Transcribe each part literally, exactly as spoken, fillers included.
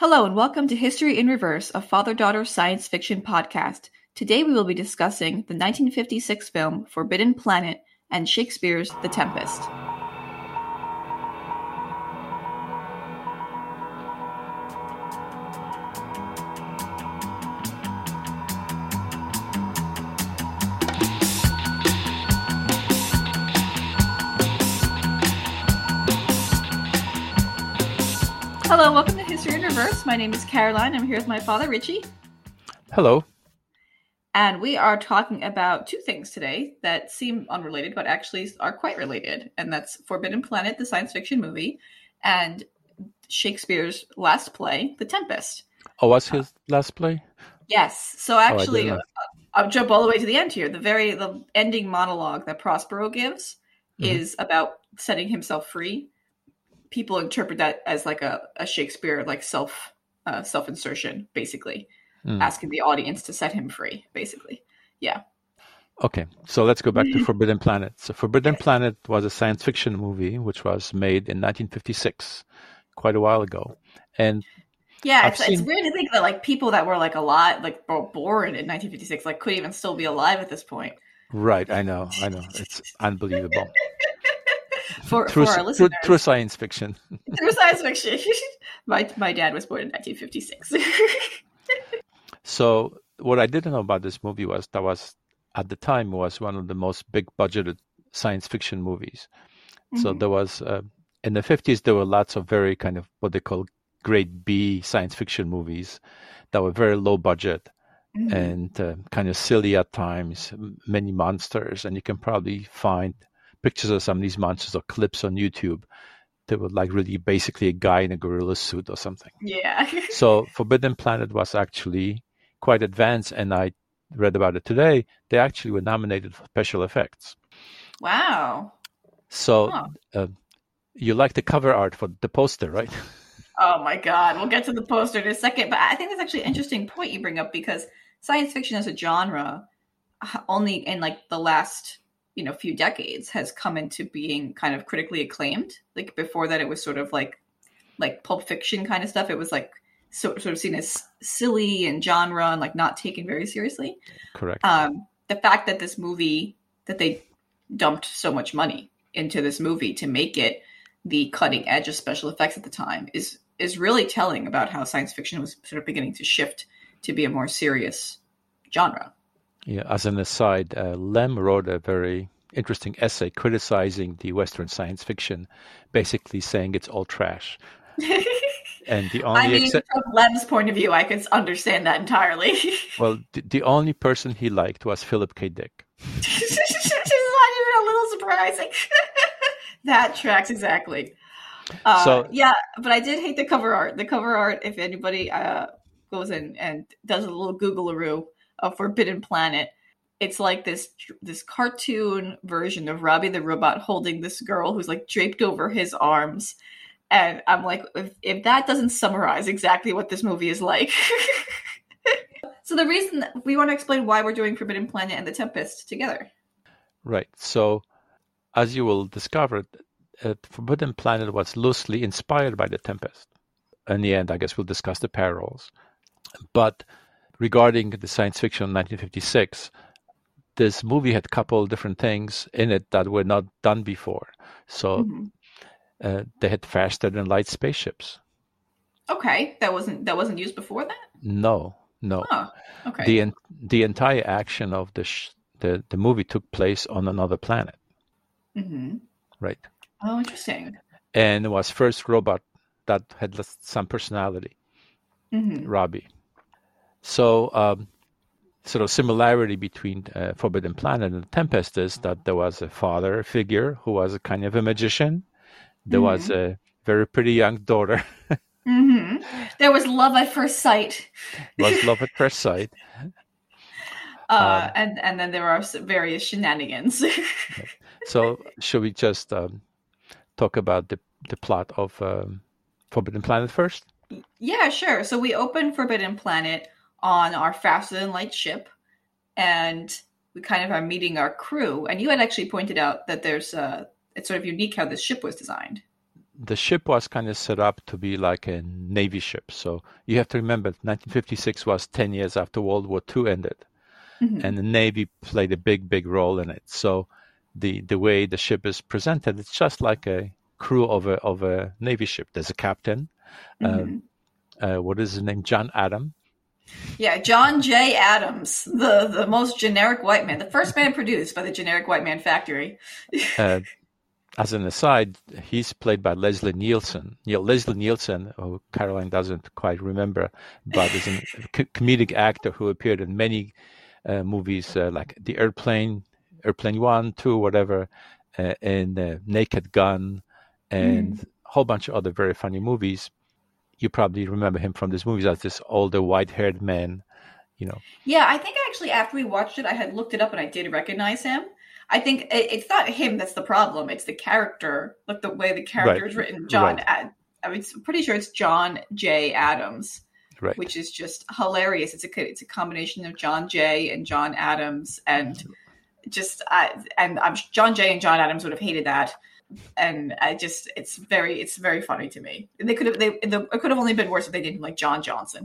Hello and welcome to History in Reverse, a father-daughter science fiction podcast. Today we will be discussing the nineteen fifty-six film Forbidden Planet and Shakespeare's The Tempest. Hello, welcome to History in Reverse. My name is Caroline. I'm here with my father, Richie. Hello. And we are talking about two things today that seem unrelated, but actually are quite related. And that's Forbidden Planet, the science fiction movie, and Shakespeare's last play, The Tempest. Oh, was his uh, last play? Yes. So actually, oh, uh, I'll jump all the way to the end here. The very the ending monologue that Prospero gives mm-hmm. is about setting himself free. People interpret that as like a, a Shakespeare like self uh, self insertion, basically mm. asking the audience to set him free, basically. Yeah. Okay, so let's go back to Forbidden Planet. So Forbidden yes. Planet was a science fiction movie which was made in nineteen fifty-six, quite a while ago, and yeah, it's, seen... it's weird to think that like people that were like alive, like born in nineteen fifty-six, like could even still be alive at this point. Right, I know, I know, it's unbelievable. For, through, for our listeners. Through, through science fiction. Through science fiction. my my dad was born in nineteen fifty-six. So what I didn't know about this movie was that was at the time was one of the most big budgeted science fiction movies. Mm-hmm. So there was uh, in the fifties there were lots of very kind of what they call grade B science fiction movies that were very low budget mm-hmm. and uh, kind of silly at times, many monsters, and you can probably find pictures of some of these monsters or clips on YouTube. They were like really basically a guy in a gorilla suit or something. Yeah. So Forbidden Planet was actually quite advanced, and I read about it today. They actually were nominated for special effects. Wow. So huh. uh, you like the cover art for the poster, right? Oh my God. We'll get to the poster in a second. But I think that's actually an interesting point you bring up, because science fiction as a genre only in like the last you know, few decades has come into being kind of critically acclaimed. Like before that, it was sort of like, like Pulp Fiction kind of stuff. It was like so, sort of seen as silly and genre and like not taken very seriously. Correct. Um, the fact that this movie, that they dumped so much money into this movie to make it the cutting edge of special effects at the time is, is really telling about how science fiction was sort of beginning to shift to be a more serious genre. Yeah, as an aside, uh, Lem wrote a very interesting essay criticizing the Western science fiction, basically saying it's all trash. And the only I mean, exe- from Lem's point of view, I could understand that entirely. Well, the, the only person he liked was Philip K. Dick. Which is not even a little surprising. That tracks exactly. Uh, so yeah, but I did hate the cover art. The cover art, if anybody uh, goes in and does a little Google-a-roo of Forbidden Planet, it's like this this cartoon version of Robbie the Robot holding this girl who's like draped over his arms. And I'm like, if, if that doesn't summarize exactly what this movie is like. So the reason that we want to explain why we're doing Forbidden Planet and The Tempest together. Right. So as you will discover, uh, Forbidden Planet was loosely inspired by The Tempest. In the end, I guess we'll discuss the parallels. But regarding the science fiction of nineteen fifty-six, this movie had a couple of different things in it that were not done before. So mm-hmm. uh, they had faster than light spaceships. Okay, that wasn't that wasn't used before that? No, no. Oh, okay. The the entire action of the sh- the the movie took place on another planet. Mm-hmm. Right. Oh, interesting. And it was first robot that had some personality. Mm-hmm. Robbie. So, um, sort of similarity between uh, Forbidden Planet and The Tempest is that there was a father figure who was a kind of a magician. There mm-hmm. was a very pretty young daughter. Mm-hmm. There was love at first sight. Was love at first sight. Uh, um, and, and then there are various shenanigans. So, should we just um, talk about the, the plot of um, Forbidden Planet first? Yeah, sure. So we open Forbidden Planet on our faster than light ship, and we kind of are meeting our crew. And you had actually pointed out that there's uh it's sort of unique how this ship was designed. the ship was kind of set up to be like a Navy ship. So you have to remember, nineteen fifty-six was ten years after World War Two ended, mm-hmm. and the Navy played a big, big role in it. So the the way the ship is presented, it's just like a crew of a of a Navy ship. There's a captain. Mm-hmm. Uh, uh, what is his name? John Adams. Yeah, John J. Adams, the, the most generic white man, the first man produced by the generic white man factory. uh, as an aside, he's played by Leslie Nielsen. You know, Leslie Nielsen, who Caroline doesn't quite remember, but is a co- comedic actor who appeared in many uh, movies uh, like The Airplane, Airplane One, Two, whatever, uh, and uh, Naked Gun, and mm. a whole bunch of other very funny movies. You probably remember him from these movies as this older white-haired man, you know. Yeah, I think actually after we watched it, I had looked it up and I did recognize him. I think it, it's not him that's the problem. It's the character, like the way the character is right. written. John, right. Ad, I mean, I'm pretty sure it's John J. Adams, right. which is just hilarious. It's a it's a combination of John J. and John Adams, and just uh, and I'm John J. and John Adams would have hated that. And I just, it's very, it's very funny to me. They could have, they, the, it could have only been worse if they didn't like John Johnson.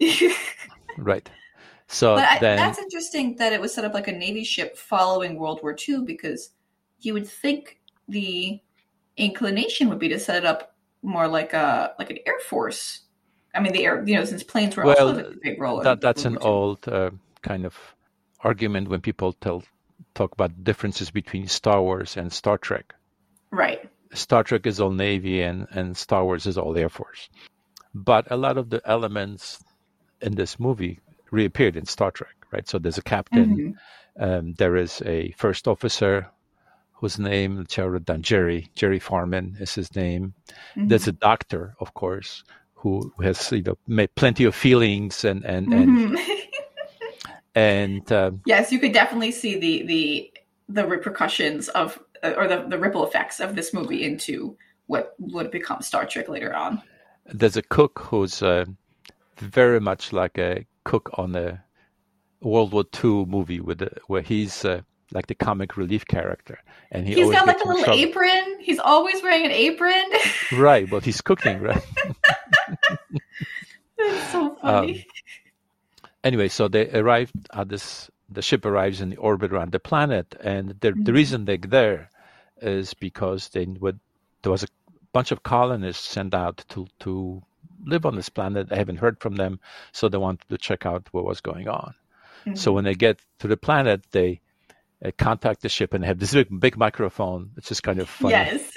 Right. So but then, I, that's interesting that it was set up like a Navy ship following World War Two, because you would think the inclination would be to set it up more like a, like an Air Force. I mean, the air, you know, since planes were well, also a big role. That, that's an old uh, kind of argument when people tell, talk about differences between Star Wars and Star Trek. Right. Star Trek is all Navy and, and Star Wars is all Air Force. But a lot of the elements in this movie reappeared in Star Trek, right? So there's a captain. Mm-hmm. Um, there is a first officer whose name, let's wrote down, Jerry. Jerry Farman is his name. Mm-hmm. There's a doctor, of course, who has, you know, made plenty of feelings and... and, mm-hmm. and, and um, yes, you could definitely see the the the repercussions of or the, the ripple effects of this movie into what would become Star Trek later on. There's a cook who's uh, very much like a cook on a World War Two movie with a, where he's uh, like the comic relief character, and he he's always got like a little trouble. apron. He's always wearing an apron. Right, but he's cooking, right? That's so funny. Um, anyway, so they arrived at this. The ship arrives in the orbit around the planet, and the, mm-hmm. the reason they're there is because they would, there was a bunch of colonists sent out to, to live on this planet. They haven't heard from them, so they wanted to check out what was going on. Mm-hmm. So when they get to the planet, they uh, contact the ship and they have this big, big microphone. It's just kind of funny. Yes.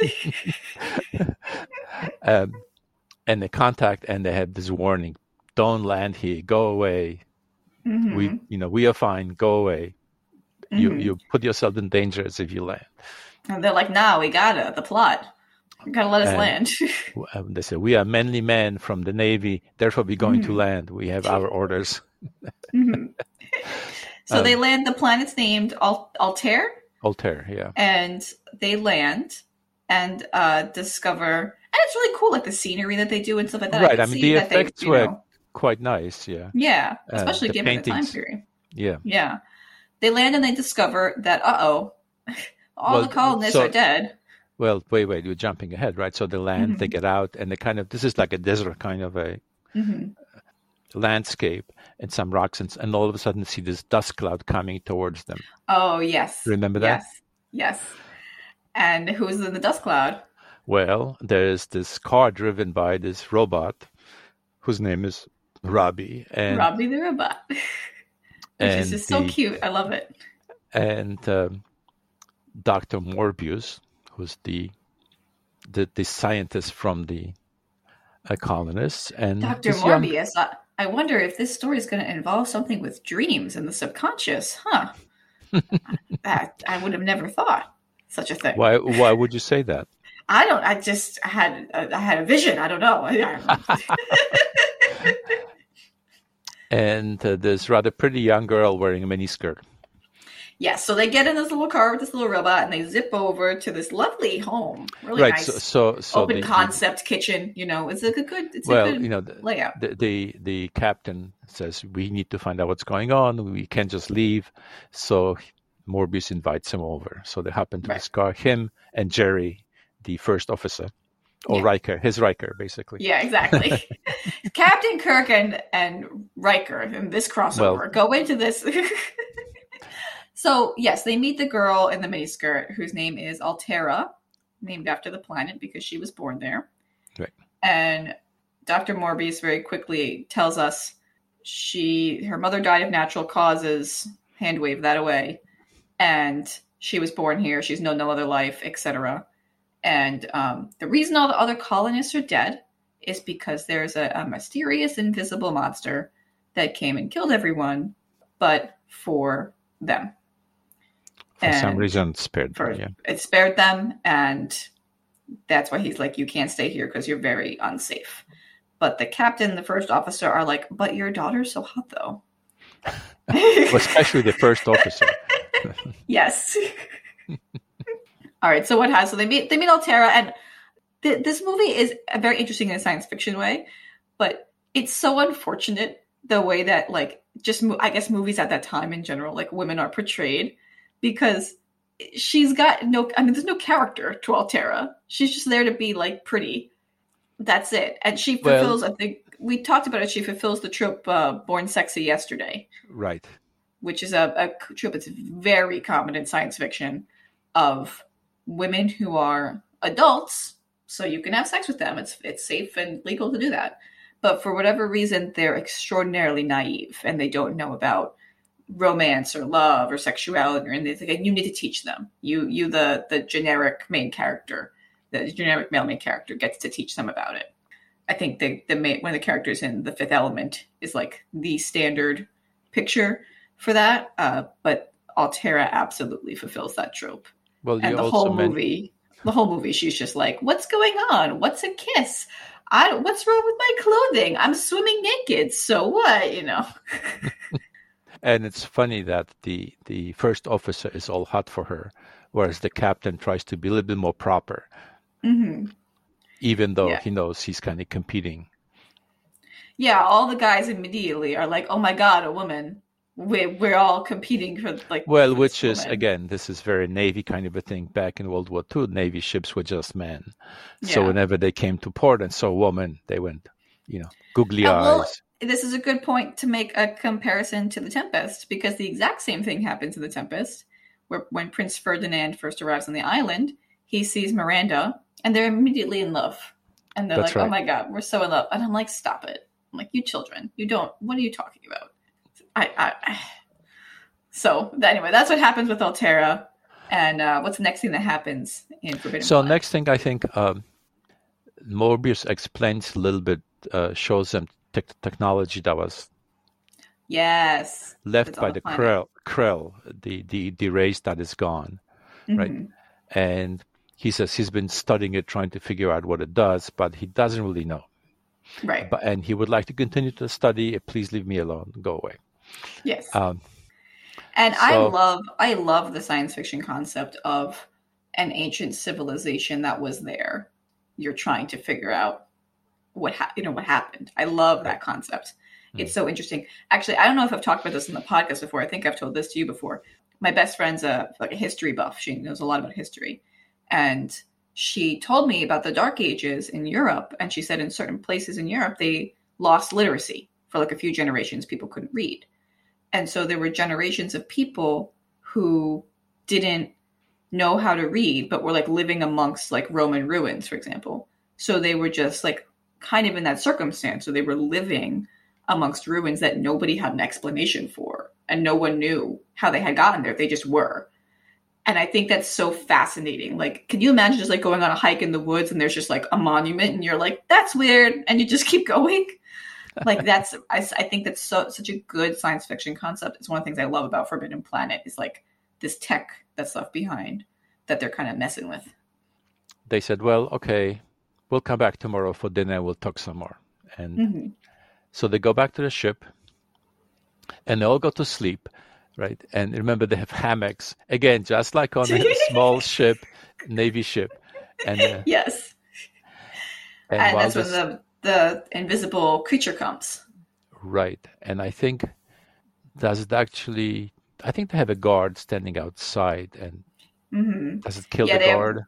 um, and they contact and they have this warning: "Don't land here. Go away. Mm-hmm. We, you know, we are fine. Go away. Mm-hmm. You, you put yourself in danger as if you land." And they're like, "No, we gotta. The plot. You gotta let us and land." They say, "We are manly men from the Navy. Therefore, we're going mm-hmm. to land. We have our orders." mm-hmm. So um, they land. The planet's named Al- Altair. Altair, yeah. And they land and uh, discover, and it's really cool, like the scenery that they do and stuff like that. Right. I, I mean, the effects they, were. Know, quite nice, yeah. Yeah, especially uh, the given paintings. The time period. Yeah. Yeah. They land and they discover that, uh-oh, all well, the colonists so, are dead. Well, wait, wait, you're jumping ahead, right? So they land, mm-hmm. they get out, and they kind of, this is like a desert kind of a mm-hmm. landscape and some rocks, and, and all of a sudden see this dust cloud coming towards them. Oh, yes. Remember that? Yes, yes. And who's in the dust cloud? Well, there's this car driven by this robot whose name is Robbie. And, Robbie the robot. Which is just the, so cute. I love it. And um, Doctor Morbius, who's the, the the scientist from the uh, colonists. And Doctor Morbius, young... I, I wonder if this story is going to involve something with dreams and the subconscious. Huh. that I would have never thought such a thing. Why Why would you say that? I don't. I just had. I had a vision. I don't know. And uh, this rather pretty young girl wearing a miniskirt. Yes. Yeah, so they get in this little car with this little robot, and they zip over to this lovely home. Really right. nice. So, so, so open the, concept the, kitchen. You know, it's a good. It's well, a good you know, the, layout. The, the the captain says we need to find out what's going on. We can't just leave. So Morbius invites him over. So they hop into right. this car. Him and Jerry, the first officer, Or yeah. Riker, his Riker, basically. Yeah, exactly. Captain Kirk and, and Riker in this crossover well, go into this. So, yes, they meet the girl in the miniskirt whose name is Altera, named after the planet because she was born there. Right. And Doctor Morbius very quickly tells us she her mother died of natural causes, hand wave that away, and she was born here. She's known no other life, et cetera. And um, the reason all the other colonists are dead is because there's a, a mysterious invisible monster that came and killed everyone, but for them. For and some reason, spared for, them. Yeah. It spared them, and that's why he's like, you can't stay here because you're very unsafe. But the captain, the first officer are like, but your daughter's so hot, though. Well, especially the first officer. Yes. All right. So what has so they meet they meet Altera, and th- this movie is very interesting in a science fiction way, but it's so unfortunate the way that like just I guess movies at that time in general, like women are portrayed, because she's got no. I mean, there's no character to Altera. She's just there to be like pretty. That's it, and she fulfills. Well, I think we talked about it. She fulfills the trope uh, "born sexy yesterday," right? Which is a, a trope that's very common in science fiction of women who are adults, so you can have sex with them. It's it's safe and legal to do that, but for whatever reason, they're extraordinarily naive and they don't know about romance or love or sexuality, and they think you need to teach them. You you the the generic main character. The generic male main character gets to teach them about it. I think the the main, one of the characters in The Fifth Element is like the standard picture for that. Uh, but Altera absolutely fulfills that trope. Well, and the whole meant- movie, the whole movie, she's just like, "What's going on? What's a kiss? I what's wrong with my clothing? I'm swimming naked. So what? You know." And it's funny that the the first officer is all hot for her, whereas the captain tries to be a little bit more proper. Mm-hmm. Even though yeah. he knows he's kind of competing. Yeah, all the guys immediately are like, "Oh my God, a woman!" We're we're all competing for like. Well, for which is woman. again, this is very Navy kind of a thing. Back in World War Two, Navy ships were just men, yeah. So whenever they came to port and saw a woman, they went, you know, googly and eyes. Well, this is a good point to make a comparison to The Tempest, because the exact same thing happens in The Tempest, where when Prince Ferdinand first arrives on the island, he sees Miranda. And they're immediately in love. And they're That's like, right. "Oh my God, we're so in love." And I'm like, "Stop it." I'm like, "You children, you don't, what are you talking about?" I, I, I. So anyway, that's what happens with Altera. And uh, what's the next thing that happens in Forbidden So Planet? next thing, I think um, Morbius explains a little bit, uh, shows them te- technology that was yes left by the, the Krell, Krell, the, the, the race that is gone, mm-hmm. right? And he says he's been studying it, trying to figure out what it does, but he doesn't really know. Right. But, and he would like to continue to study. Please leave me alone. Go away. Yes. Um, and so, I love, I love the science fiction concept of an ancient civilization that was there. You're trying to figure out what ha- you know what happened. I love that concept. Mm. It's so interesting. Actually, I don't know if I've talked about this in the podcast before. I think I've told this to you before. My best friend's a like a history buff. She knows a lot about history. And she told me about the Dark Ages in Europe. And she said in certain places in Europe, they lost literacy for like a few generations. People couldn't read. And so there were generations of people who didn't know how to read, but were like living amongst like Roman ruins, for example. So they were just like kind of in that circumstance. So they were living amongst ruins that nobody had an explanation for. And no one knew how they had gotten there. They just were. And I think that's so fascinating. Like, can you imagine just like going on a hike in the woods and there's just like a monument and you're like, that's weird. And you just keep going. Like that's, I, I think that's so, such a good science fiction concept. It's one of the things I love about Forbidden Planet is like this tech that's left behind that they're kind of messing with. They said, well, okay, we'll come back tomorrow for dinner and we'll talk some more. And mm-hmm. so they go back to the ship and they all go to sleep. Right. And remember, they have hammocks again, just like on a small ship, Navy ship. And uh, yes. And, and that's this, when the, the invisible creature comes. Right. And I think does it actually, I think they have a guard standing outside. And mm-hmm. does it kill yeah, the guard?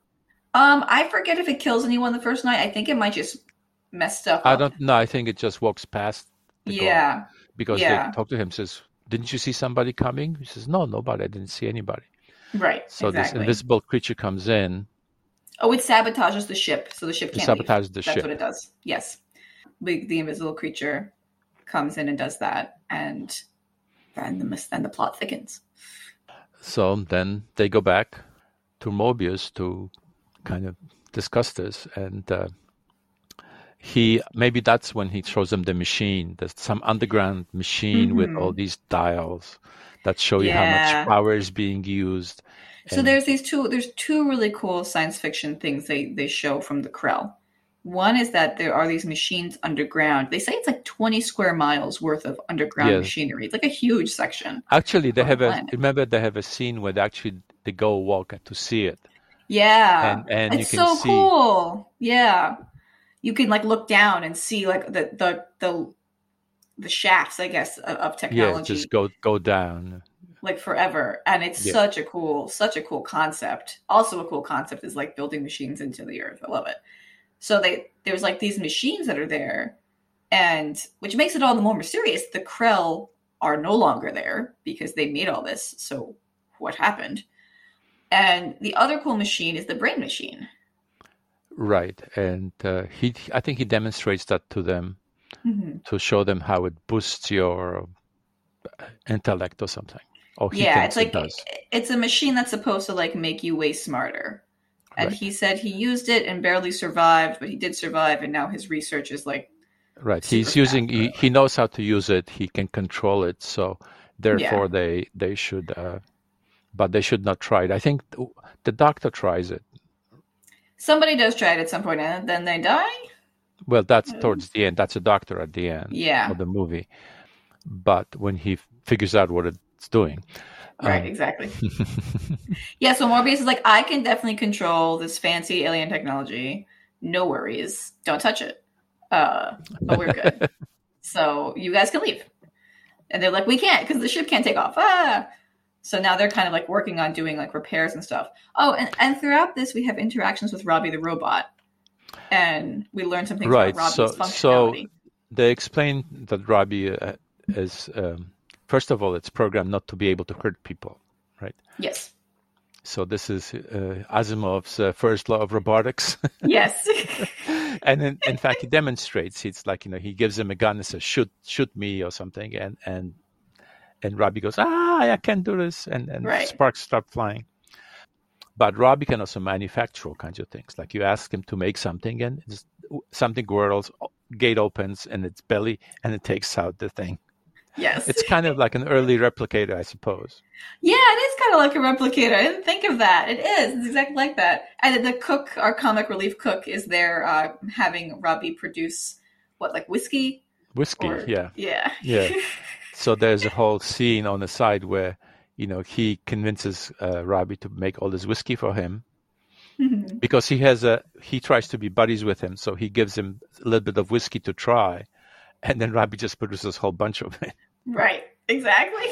Um, I forget if it kills anyone the first night. I think it might just mess stuff I up. don't know. I think it just walks past the guard. Yeah. Because Yeah. they talk to him, says, didn't you see somebody coming? He says, no, nobody. I didn't see anybody. Right. So exactly. this invisible creature comes in. Oh, it sabotages the ship, so the ship can't It sabotages leave. the That's ship. what it does. Yes. The, the invisible creature comes in and does that, and then the, and the plot thickens. So then they go back to Mobius to kind of discuss this, and uh, he maybe that's when he shows them the machine. There's some underground machine mm-hmm. with all these dials that show you yeah. how much power is being used. So and there's these two. There's two really cool science fiction things they they show from the Krell. One is that there are these machines underground. They say it's like twenty square miles worth of underground yes. machinery. It's like a huge section. Actually, they have the a remember they have a scene where they actually they go walk to see it. Yeah, and, and it's you can so see, cool. Yeah, you can like look down and see like the the the, the shafts, I guess, of, of technology. Yeah, just go go down. Like forever. And it's yeah. such a cool, such a cool concept. Also a cool concept is like building machines into the earth. I love it. So they there's like these machines that are there, and which makes it all the more mysterious. The Krell are no longer there because they made all this. So what happened? And the other cool machine is the brain machine. Right. And uh, he, I think he demonstrates that to them mm-hmm. to show them how it boosts your intellect or something. Oh, yeah, it's like it it's a machine that's supposed to like make you way smarter. And right. he said he used it and barely survived, but he did survive, and now his research is like right. He's using he, he knows how to use it. He can control it, so therefore yeah. they they should, uh, but they should not try it. I think the doctor tries it. Somebody does try it at some point, and then they die. Well, that's towards the end. That's a doctor at the end yeah. of the movie. But when he figures out what it's doing. Right, um, exactly. yeah, so Morbius is like, I can definitely control this fancy alien technology. No worries. Don't touch it. Uh, but we're good. So you guys can leave. And they're like, we can't because the ship can't take off. Ah! So now they're kind of like working on doing like repairs and stuff. Oh, and, and throughout this, we have interactions with Robbie the robot. And we learn some things right. about Robbie's so, functionality. So they explain that Robbie uh, is, um, first of all, it's programmed not to be able to hurt people, right? Yes. So this is uh, Asimov's uh, first law of robotics. Yes. And in, in fact, he demonstrates. It's like, you know, he gives him a gun and says, shoot, shoot me or something. And and and Robbie goes, ah, I can't do this. And, and right. sparks start flying. But Robbie can also manufacture all kinds of things. Like you ask him to make something and it's, something whirls, gate opens in its belly and it takes out the thing. Yes. It's kind of like an early replicator, I suppose. Yeah, it is kind of like a replicator. I didn't think of that. It is. It's exactly like that. And the cook, our comic relief cook, is there uh, having Robbie produce, what, like whiskey? Whiskey, or, yeah. Yeah. Yeah. So there's a whole scene on the side where, you know, he convinces uh, Robbie to make all this whiskey for him. Mm-hmm. Because he has a, he tries to be buddies with him. So he gives him a little bit of whiskey to try. And then Robbie just produces a whole bunch of it. Right, exactly.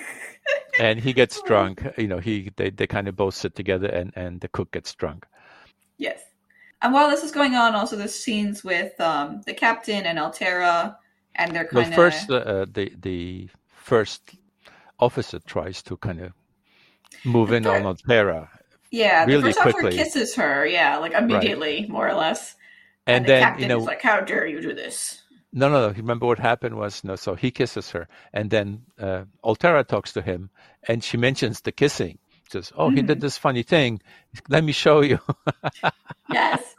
And he gets drunk. You know, he they, they kind of both sit together and, and the cook gets drunk. Yes. And while this is going on, also there's scenes with um, the captain and Altera, and they're kind of... Well, first, uh, the, the first officer tries to kind of move in on Altera. Yeah, really the first quickly. officer kisses her, yeah, like immediately, right. more or less. And, and the then, captain you know... is like, how dare you do this? No, no, no. Remember what happened was, no, so he kisses her. And then uh, Altera talks to him, and she mentions the kissing. She says, oh, mm-hmm. he did this funny thing. Let me show you. Yes.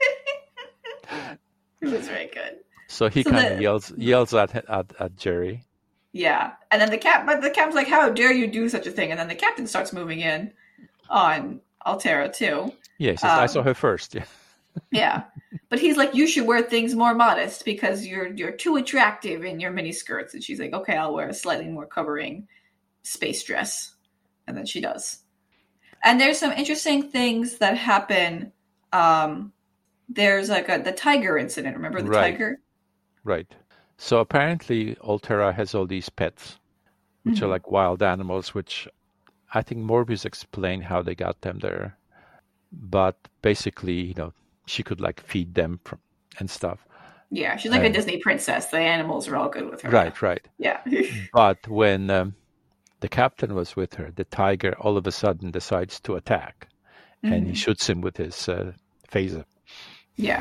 It was very good. So he so kind of yells yells at, at at Jerry. Yeah. And then the cap, but the captain's like, how dare you do such a thing? And then the captain starts moving in on Altera, too. Yeah, he says, um, I saw her first. Yeah. Yeah, but he's like, you should wear things more modest because you're you're too attractive in your mini skirts. And she's like, okay, I'll wear a slightly more covering space dress. And then she does. And there's some interesting things that happen. Um, there's like a, the tiger incident. Remember the right. tiger? Right. So apparently Altera has all these pets, which mm-hmm. are like wild animals, which I think Morbius explained how they got them there. but basically, you know, she could like feed them from, and stuff. Yeah, she's like and, a Disney princess. The animals are all good with her. Right, right. Yeah. But when um, the captain was with her, the tiger all of a sudden decides to attack, mm-hmm. and he shoots him with his uh, phaser. Yeah.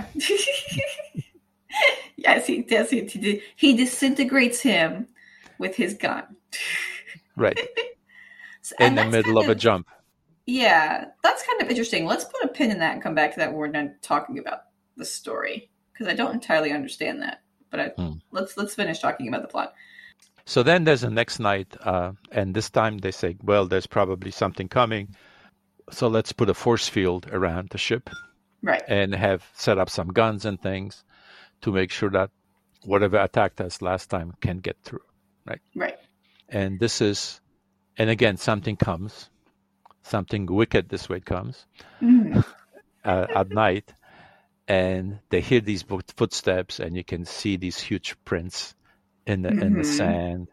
Yes, he does. He, he, he disintegrates him with his gun. Right. So, in the middle of, of a jump. Yeah, that's kind of interesting. Let's put a pin in that and come back to that when we're done talking about the story, because I don't entirely understand that. But I, hmm. let's let's finish talking about the plot. So then there's the next night, uh, and this time they say, well, there's probably something coming, so let's put a force field around the ship. Right. And have set up some guns and things to make sure that whatever attacked us last time can get through. Right. Right. And this is, and again, something comes, something wicked this way comes mm. uh, at night, and they hear these footsteps, and you can see these huge prints in the mm-hmm. in the sand.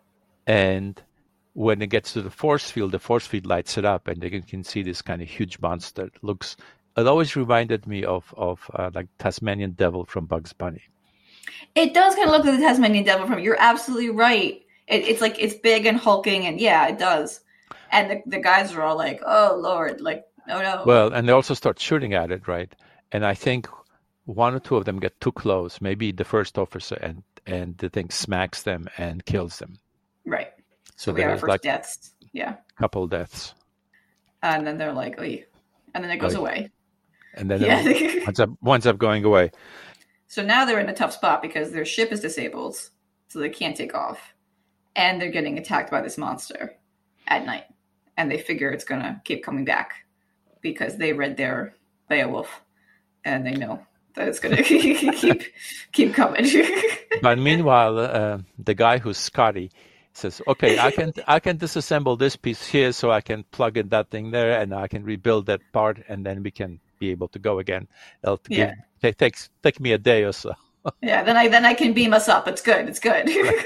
And when it gets to the force field, the force field lights it up, and they can, can see this kind of huge monster. It looks. It always reminded me of of uh, like Tasmanian Devil from Bugs Bunny. It does kind of look like the Tasmanian Devil from. You're absolutely right. It, it's like it's big and hulking, and yeah, it does. And the the guys are all like, "Oh Lord!" Like, "Oh no!" Well, and they also start shooting at it, right? And I think one or two of them get too close. Maybe the first officer, and and the thing smacks them and kills them. Right. So, so we have our first like deaths. Yeah. Couple deaths. And then they're like, "Oy," and then it goes Oy. away. And then yeah. it winds up, winds up going away. So now they're in a tough spot because their ship is disabled, so they can't take off. And they're getting attacked by this monster at night. And they figure it's going to keep coming back because they read their Beowulf and they know that it's going to keep keep coming. But meanwhile, uh, the guy who's Scotty says, okay, I can I can disassemble this piece here so I can plug in that thing there and I can rebuild that part and then we can be able to go again. It'll yeah. give, it takes take me a day or so. Yeah, then I then I can beam us up. It's good. It's good. Right.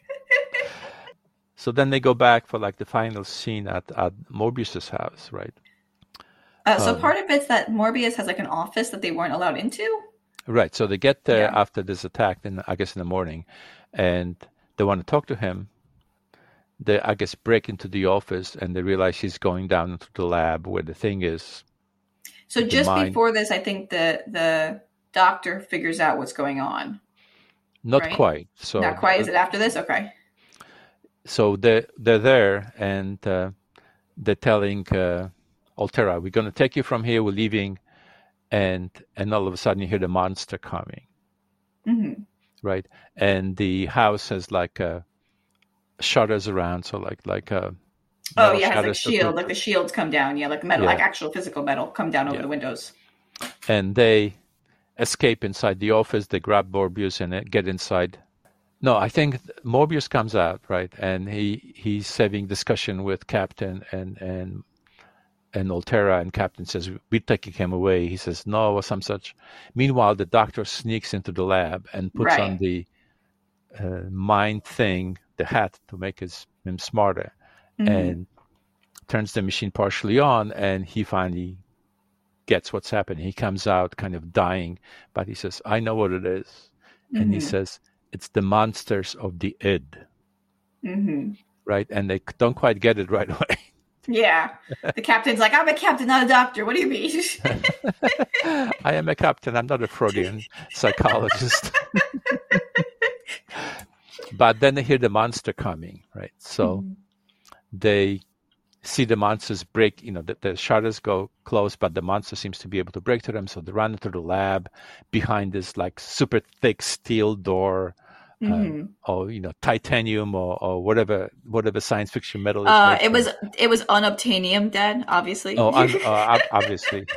So then they go back for like the final scene at, at Morbius's house, right? Uh, so um, part of it's that Morbius has like an office that they weren't allowed into. Right. So they get there yeah. after this attack, in, I guess in the morning, and they want to talk to him. They, I guess, break into the office and they realize he's going down into the lab where the thing is. So just mind. before this, I think the the doctor figures out what's going on. Not right? quite. So not quite. Is it after this? Okay. So they're, they're there and uh, they're telling uh, Altera, we're going to take you from here, we're leaving. And and all of a sudden you hear the monster coming. Mm-hmm. Right? And the house has like uh, shutters around, so like like a oh yeah, it has like shield, like the shields come down, yeah, like metal, yeah. like actual physical metal come down over yeah. the windows. And they escape inside the office. They grab Morbius and get inside. No, I think Morbius comes out, right, and he he's having discussion with Captain and and and Altera, and Captain says we're taking him away. He says no, or some such. Meanwhile, the doctor sneaks into the lab and puts right. on the uh, mind thing, the hat, to make his, him smarter, mm-hmm. and turns the machine partially on, and he finally gets what's happening. He comes out kind of dying, but he says, I know what it is. Mm-hmm. And he says, it's the monsters of the id. Mm-hmm. Right? And they don't quite get it right away. Yeah. The captain's like, I'm a captain, not a doctor. What do you mean? I am a captain. I'm not a Freudian psychologist. But then they hear the monster coming, right? So mm-hmm. they see the monsters break, you know, the, the shutters go close, but the monster seems to be able to break to them. So they run into the lab behind this like super thick steel door, mm-hmm. um, or, you know, titanium or, or whatever, whatever science fiction metal is. Uh, it was, it was unobtainium, Dad, obviously. Oh, un, uh, obviously.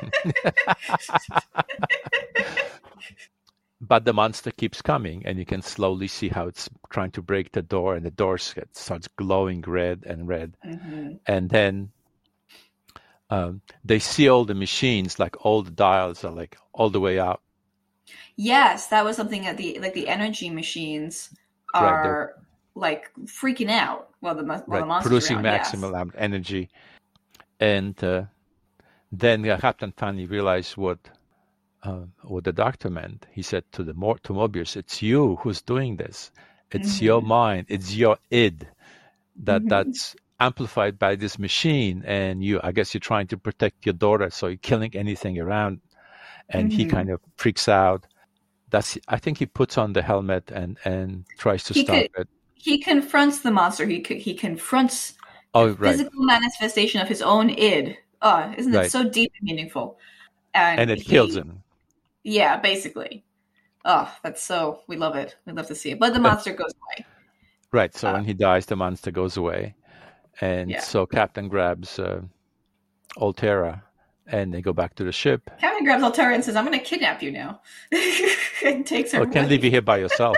But the monster keeps coming, and you can slowly see how it's trying to break the door, and the door starts glowing red and red. Mm-hmm. And then um, they see all the machines, like all the dials are like all the way out. Yes, that was something that the like the energy machines are right, like freaking out while the while right, the monster's producing around, maximum yes. energy, and uh, then uh, Captain finally realized what uh, what the doctor meant. He said to the to Mobius, "It's you who's doing this. It's mm-hmm. your mind. It's your id that mm-hmm. that's amplified by this machine. And you, I guess, you're trying to protect your daughter, so you're killing anything around." And mm-hmm. he kind of freaks out. That's I think he puts on the helmet and and tries to he stop could, it. He confronts the monster. He he confronts oh, the physical right. manifestation of his own id. Oh, isn't right. it so deep and meaningful? And, and it he, kills him. Yeah, basically. Oh, that's so we love it. We love to see it. But the monster goes away. Right. So uh, when he dies, the monster goes away, and yeah. so Captain grabs uh, Alterra. And they go back to the ship. Captain grabs Alterra and says, "I'm going to kidnap you now." And takes her. Oh, can't leave you here by yourself.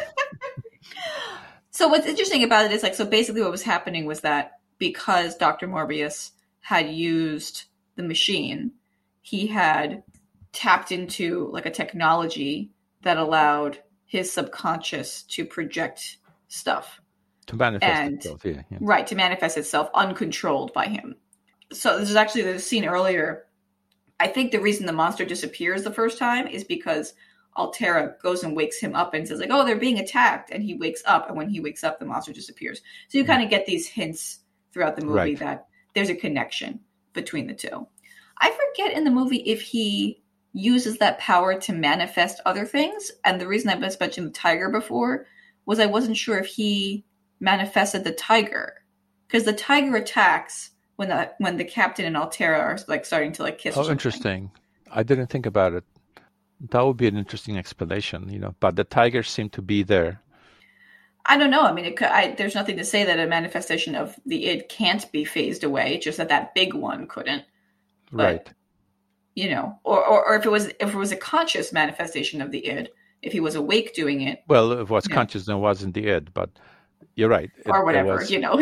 So what's interesting about it is like, so basically what was happening was that because Doctor Morbius had used the machine, he had tapped into like a technology that allowed his subconscious to project stuff. To manifest and, itself, yeah, yeah. Right, to manifest itself uncontrolled by him. So this is actually the scene earlier. I think the reason the monster disappears the first time is because Alterra goes and wakes him up and says like, "Oh, they're being attacked." And he wakes up. And when he wakes up, the monster disappears. So you kind of get these hints throughout the movie right. that there's a connection between the two. I forget in the movie if he uses that power to manifest other things. And the reason I mentioned the tiger before was I wasn't sure if he manifested the tiger. Because the tiger attacks when the when the captain and Alterra are like starting to like kiss. Oh, interesting. I didn't think about it. That would be an interesting explanation, you know. But the tigers seem to be there. I don't know. I mean, it could, I, there's nothing to say that a manifestation of the id can't be phased away. Just that that big one couldn't. But, right. You know, or, or or if it was if it was a conscious manifestation of the id, if he was awake doing it. Well, if it was conscious, then it wasn't the id. But you're right. It, or whatever, was... you know.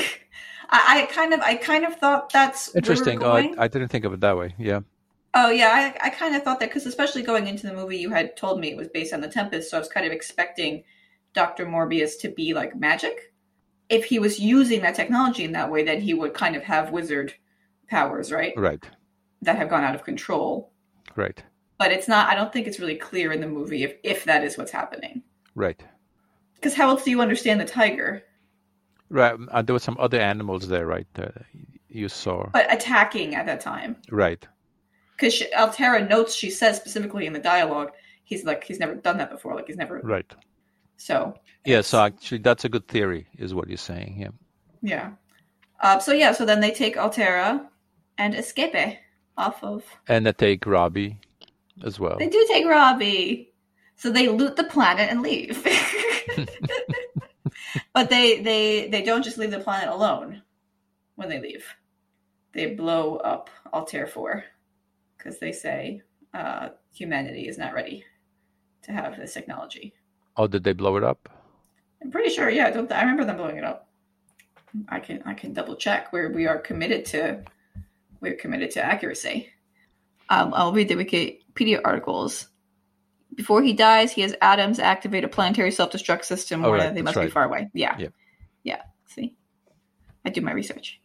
I, I kind of, I kind of thought that's interesting. Where we were going. Oh, I, I didn't think of it that way. Yeah. Oh yeah, I, I kind of thought that because especially going into the movie, you had told me it was based on the Tempest, so I was kind of expecting Doctor Morbius to be like magic. If he was using that technology in that way, then he would kind of have wizard powers, right? Right. That have gone out of control. Right. But it's not. I don't think it's really clear in the movie if if that is what's happening. Right. Because how else do you understand the tiger? Right, uh, there were some other animals there, right? Uh, you saw, but attacking at that time, right? Because Alterra notes, she says specifically in the dialogue, he's like he's never done that before, like he's never, right? So yeah, so actually, that's a good theory, is what you're saying. Yeah, yeah. Uh, so yeah, so then they take Alterra and escape off of, and they take Robbie as well. They do take Robbie, so they loot the planet and leave. But they, they, they don't just leave the planet alone when they leave. They blow up Altair four because they say uh, humanity is not ready to have this technology. Oh, did they blow it up? I'm pretty sure. Yeah, don't, I remember them blowing it up. I can I can double check. Where we are committed to we're committed to accuracy. Um, I'll read the Wikipedia articles. Before he dies, he has Adams activate a planetary self-destruct system oh, where right. they must right. be far away. Yeah. yeah. Yeah. See? I do my research.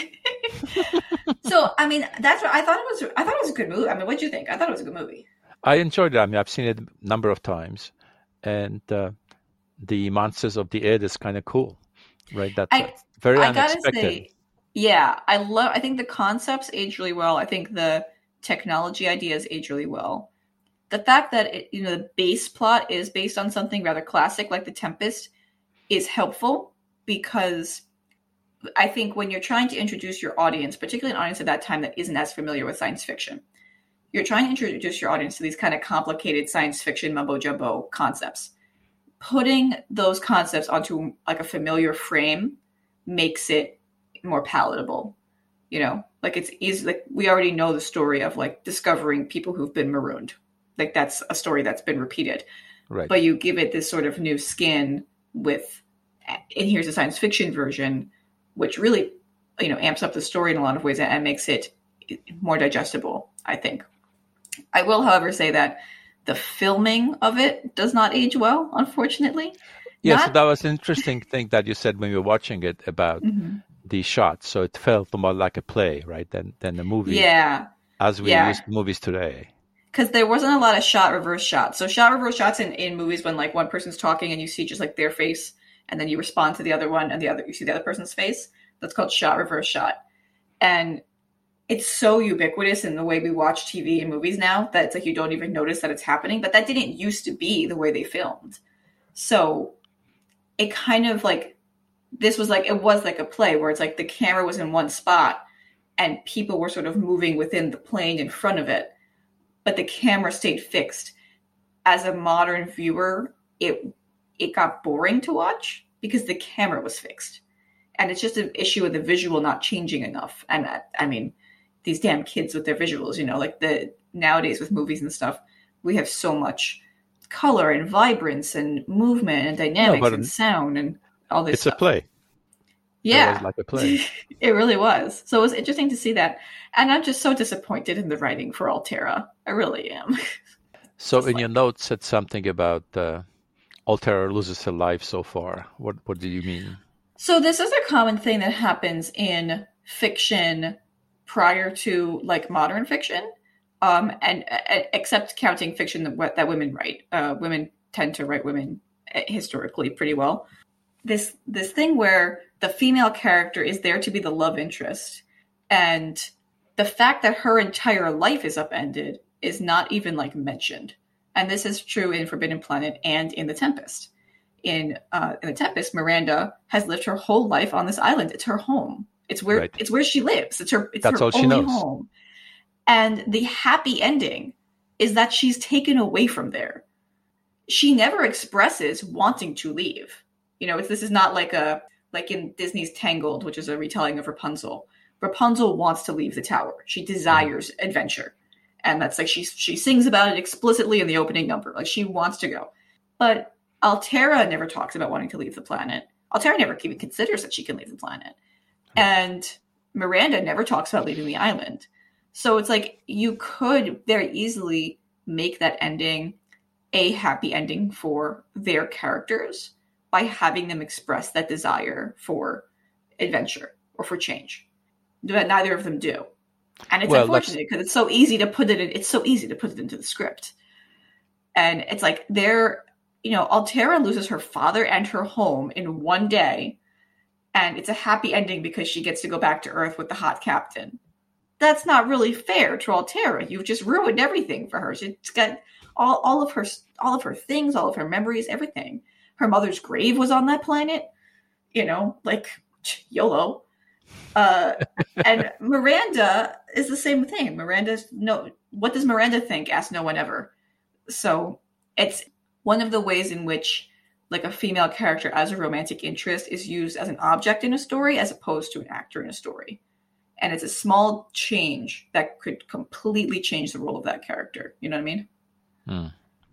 So, I mean, that's what I thought it was. I thought it was a good movie. I mean, what do you think? I thought it was a good movie. I enjoyed it. I mean, I've seen it a number of times. And uh, the monsters of the id is kind of cool, right? That's I, very I unexpected. Gotta say, yeah. I love, I think the concepts age really well. I think the technology ideas age really well. The fact that it, you know, the base plot is based on something rather classic like The Tempest is helpful because I think when you're trying to introduce your audience, particularly an audience at that time that isn't as familiar with science fiction, you're trying to introduce your audience to these kind of complicated science fiction mumbo jumbo concepts. Putting those concepts onto like a familiar frame makes it more palatable. You know, like it's easy. Like we already know the story of like discovering people who've been marooned. Like that's a story that's been repeated, right? But you give it this sort of new skin with, and here's a science fiction version, which really, you know, amps up the story in a lot of ways and makes it more digestible, I think. I will, however, say that the filming of it does not age well, unfortunately. Yes, not... so that was an interesting thing that you said when you were watching it about mm-hmm. the shots. So it felt more like a play, right, than than a movie. Yeah. as we yeah. use movies today. Because there wasn't a lot of shot reverse shots. So shot reverse shots in, in movies when like one person's talking and you see just like their face and then you respond to the other one and the other you see the other person's face. That's called shot reverse shot. And it's so ubiquitous in the way we watch T V and movies now that it's like you don't even notice that it's happening. But that didn't used to be the way they filmed. So it kind of like, this was like, it was like a play where it's like the camera was in one spot and people were sort of moving within the plane in front of it, but the camera stayed fixed. As a modern viewer, it it got boring to watch because the camera was fixed. And it's just an issue of the visual not changing enough. And I, I mean, these damn kids with their visuals, you know, like the nowadays with movies and stuff, we have so much color and vibrance and movement and dynamics no, and sound and all this it's stuff. A play. Yeah. It was like a play. It really was. So it was interesting to see that. And I'm just so disappointed in the writing for Altera. I really am. So in like, your notes said something about uh, Altera loses her life so far. What what do you mean? So this is a common thing that happens in fiction prior to like modern fiction, um, and uh, except counting fiction that, that women write. Uh, women tend to write women historically pretty well. This this thing where the female character is there to be the love interest, and the fact that her entire life is upended is not even like mentioned. And this is true in Forbidden Planet and in The Tempest. In uh, in The Tempest, Miranda has lived her whole life on this island. It's her home. It's where right. it's where she lives. It's her. It's That's her all she only knows. home. And the happy ending is that she's taken away from there. She never expresses wanting to leave. You know, it's, this is not like a like in Disney's Tangled, which is a retelling of Rapunzel. Rapunzel wants to leave the tower. She desires mm. adventure, and that's like she she sings about it explicitly in the opening number. Like she wants to go, but Altera never talks about wanting to leave the planet. Altera never even considers that she can leave the planet. And Miranda never talks about leaving the island. So it's like you could very easily make that ending a happy ending for their characters by having them express that desire for adventure or for change. But neither of them do. And it's well, unfortunate because it's so easy to put it in, it's so easy to put it into the script. And it's like they're, you know, Altera loses her father and her home in one day. And it's a happy ending because she gets to go back to Earth with the hot captain. That's not really fair to Altera. You've just ruined everything for her. She's got all, all of her all of her things, all of her memories, everything. Her mother's grave was on that planet. You know, like YOLO. Uh, and Miranda is the same thing. Miranda's no. What does Miranda think? Ask no one ever. So it's one of the ways in which like a female character as a romantic interest is used as an object in a story as opposed to an actor in a story. And it's a small change that could completely change the role of that character. You know what I mean? Hmm.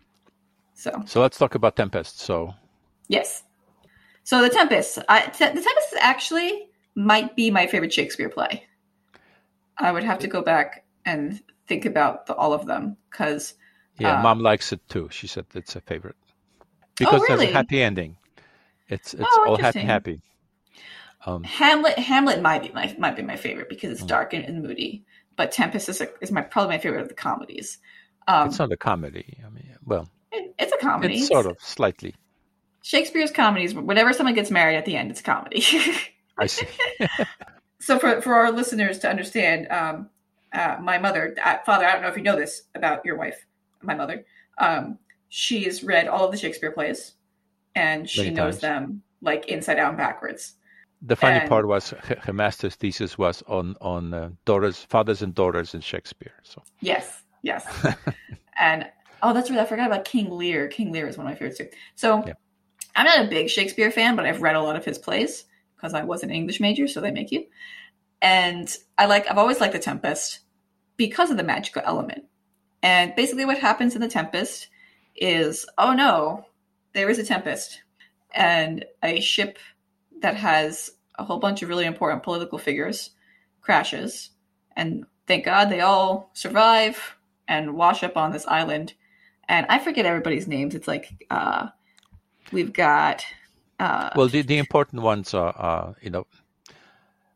So so let's talk about Tempest. So yes. So The Tempest. I, T- the Tempest actually might be my favorite Shakespeare play. I would have to go back and think about the, all of them because yeah, uh, Mom likes it too. She said it's a favorite because oh, really? there's a happy ending. It's it's oh, all happy happy. Um, Hamlet Hamlet might be my might be my favorite because it's dark and, and moody. But Tempest is a, is my probably my favorite of the comedies. Um, it's not a comedy. I mean, well, it, it's a comedy. It's sort of slightly. Shakespeare's comedies. Whenever someone gets married at the end, it's a comedy. I see. So for for our listeners to understand, um, uh, my mother, uh, Father, I don't know if you know this about your wife, my mother. Um, she's read all of the Shakespeare plays, and she Many knows times. them like inside out and backwards. The funny and, part was her, her master's thesis was on on uh, daughters, fathers, and daughters in Shakespeare. So yes, yes, and oh, that's right. I forgot about King Lear. King Lear is one of my favorites too. So yeah. I'm not a big Shakespeare fan, but I've read a lot of his plays because I was an English major, so they make you. And I like. I've always liked The Tempest because of the magical element. And basically, what happens in The Tempest is, oh no, there is a tempest, and a ship that has a whole bunch of really important political figures crashes, and thank God they all survive and wash up on this island. And I forget everybody's names. It's like uh, we've got. Uh, well, the, the important ones are, uh, you know,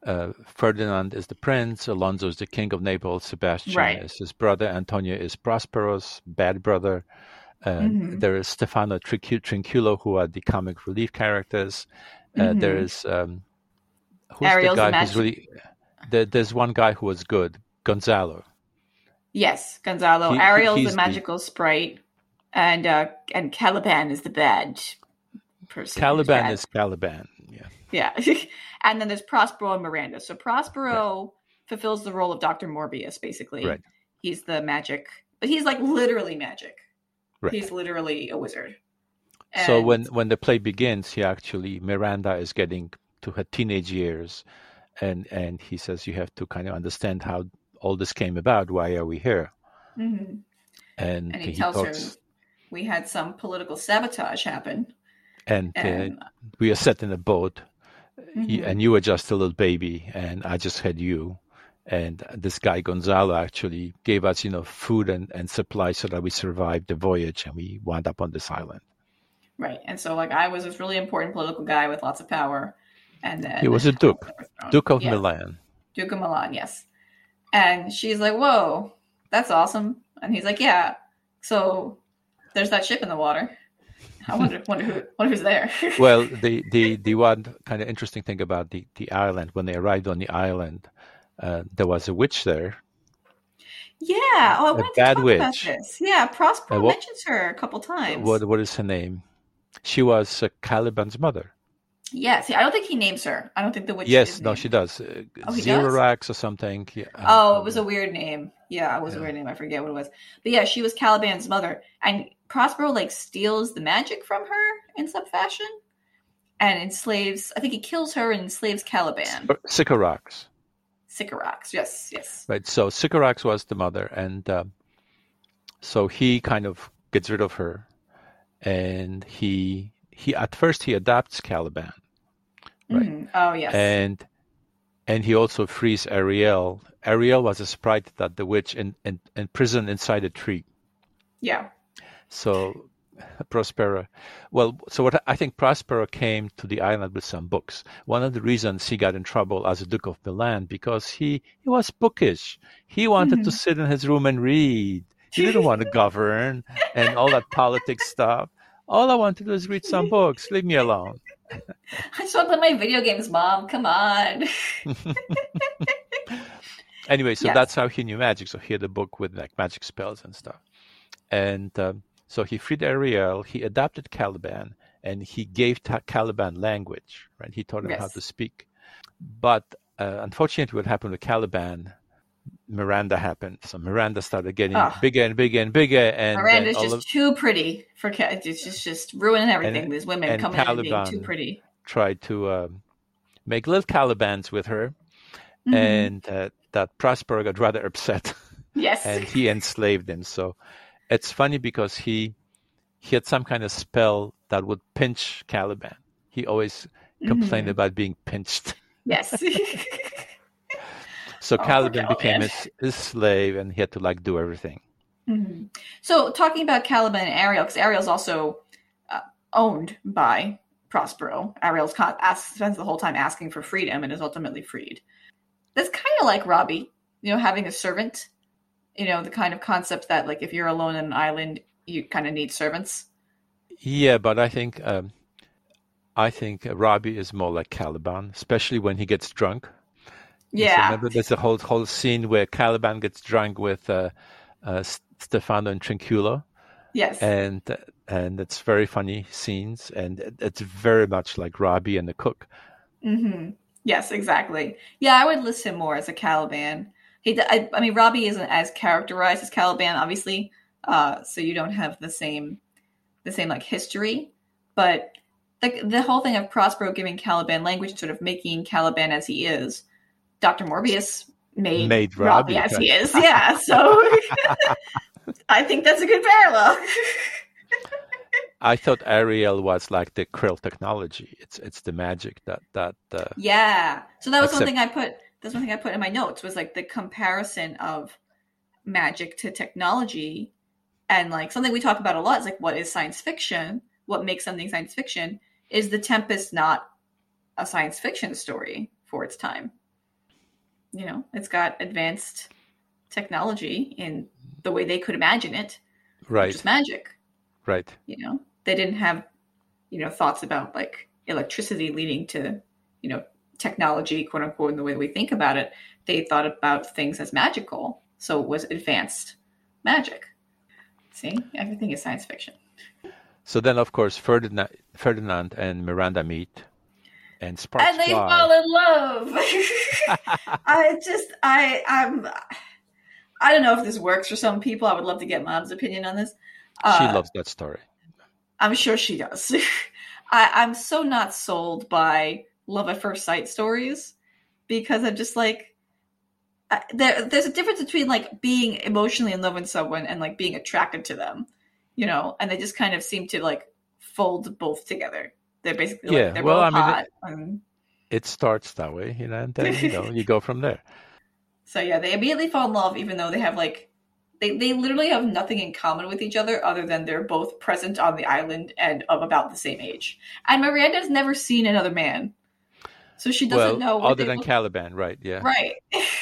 uh, Ferdinand is the prince, Alonso is the king of Naples, Sebastian Right. is his brother, Antonio is Prospero's bad brother. And Mm-hmm. there is Stefano Trinculo, who are the comic relief characters. Uh, Mm-hmm. there is um, who's Ariel's the the guy who's magic. really there, there's one guy who was good, Gonzalo. Yes, Gonzalo. He- he- Ariel's he's the the- magical sprite, and uh, and Caliban is the bad person. who's Caliban bad. is Caliban. Yeah. Yeah. And then there's Prospero and Miranda. So Prospero fulfills the role of Doctor Morbius, basically. Right. He's the magic, but he's like literally magic. Right. He's literally a wizard. So And- when when the play begins, he actually Miranda is getting to her teenage years, and and he says you have to kind of understand how all this came about. Why are we here? Mhm. And, and he, he tells talks, her we had some political sabotage happen. and, And uh, we are set in a boat, he, Mhm. and you were just a little baby, and I just had you. And this guy Gonzalo actually gave us, you know, food and, and supplies so that we survived the voyage, and we wound up on this island. right. And so like I was this really important political guy with lots of power. And then He was a duke, Duke of Yes. Milan. Duke of Milan, yes. And she's like, whoa, that's awesome. And he's like, yeah. So there's that ship in the water. I wonder, wonder who, wonder who's there. Well, the, the, the one kind of interesting thing about the, the island, when they arrived on the island, uh, there was a witch there. Yeah. Oh, I A wanted to bad talk witch. about this. Yeah, Prospero Uh, what- mentions her a couple times. What What is her name? She was uh, Caliban's mother. Yeah, see, I don't think he names her. I don't think the witch Yes, is no, named. she does. Uh, Oh, he does? Xerorax or something. Yeah. Oh, it was a weird name. Yeah, it was a Yeah. weird name. I forget what it was. But yeah, she was Caliban's mother. And Prospero, like, steals the magic from her in some fashion and enslaves, I think he kills her and enslaves Caliban. Sycorax. Sycorax, yes, yes. Right. So Sycorax was the mother, and uh, so he kind of gets rid of her, and he he at first he adopts Caliban, right? Mhm. Oh, yes. and and he also frees Ariel. Ariel was a sprite that the witch in, in, imprisoned inside a tree. yeah. So Prospero, well, so what I think Prospero came to the island with some books. One of the reasons he got in trouble as a Duke of Milan because he, he was bookish. He wanted Mhm. to sit in his room and read. He didn't want to govern and all that politics stuff. All I want to do is read some books. Leave me alone. I just want to play my video games, Mom. Come on. Anyway, so Yes. that's how he knew magic. So he had a book with like magic spells and stuff. And um, so he freed Ariel, he adopted Caliban, and he gave Ta- Caliban language, right? He taught him how Yes. to speak. But uh, unfortunately, what happened with Caliban, Miranda happened. So Miranda started getting Ah. bigger and bigger and bigger. And then Miranda's all just of, too pretty for Ca- it's just just ruining everything. And- These women and coming in and being Caliban. too pretty. tried to um, make little Calibans with her. Mhm. And uh, that Prospero got rather upset. Yes. and he enslaved him. So it's funny because he he had some kind of spell that would pinch Caliban. He always complained Mhm. about being pinched. Yes. So Oh, Caliban poor became Caliban. his, his slave, and he had to like do everything. Mhm. So talking about Caliban and Ariel, because Ariel's also uh, owned by Prospero. Ariel's con- asks, spends the whole time asking for freedom and is ultimately freed. That's kind of like Robbie, you know, having a servant. You know, the kind of concept that like if you're alone on an island, you kind of need servants. Yeah, but I think um, I think Robbie is more like Caliban, especially when he gets drunk. So Yeah. remember, there's a whole whole scene where Caliban gets drunk with uh, uh, S- Stefano and Trinculo. Yes. and and it's very funny scenes, and it- it's very much like Robbie and the cook. hmm Yes, exactly. Yeah, I would list him more as a Caliban. He, I, I mean, Robbie isn't as characterized as Caliban, obviously, uh, so you don't have the same, the same like history. But the the whole thing of Prospero giving Caliban language, and sort of making Caliban as he is, Doctor Morbius made, Made Robbie, Robbie, as right. he is. Yeah, so I think that's a good parallel. I thought Ariel was like the Krill technology. It's it's the magic that that uh, Yeah. So that was one Except- thing I put. That's one thing I put in my notes was like the comparison of magic to technology, and like something we talk about a lot is like what is science fiction? What makes something science fiction? Is The Tempest not a science fiction story for its time? You know, it's got advanced technology in the way they could imagine it. Right. Which is magic. Right. You know, they didn't have, you know, thoughts about like electricity leading to, you know, technology, quote unquote, in the way we think about it. They thought about things as magical. So it was advanced magic. See, everything is science fiction. So then, of course, Ferdinand, Ferdinand and Miranda meet, and sparks and they fly. fall in love. I just, I, I'm, I don't know if this works for some people. I would love to get Mom's opinion on this. She uh, loves that story. I'm sure she does. I, I'm so not sold by love at first sight stories because I'm just like, I, there, there's a difference between like being emotionally in love with someone and like being attracted to them, you know, and they just kind of seem to like fold both together. They're basically yeah, like, they're well, both I mean, hot. It, and... it starts that way, you know, and then, you know, you go from there. So yeah, they immediately fall in love, even though they have like, they, they literally have nothing in common with each other other than they're both present on the island and of about the same age. And Miranda's never seen another man. So she doesn't well, know what other they than look... Caliban, right? Yeah. Right.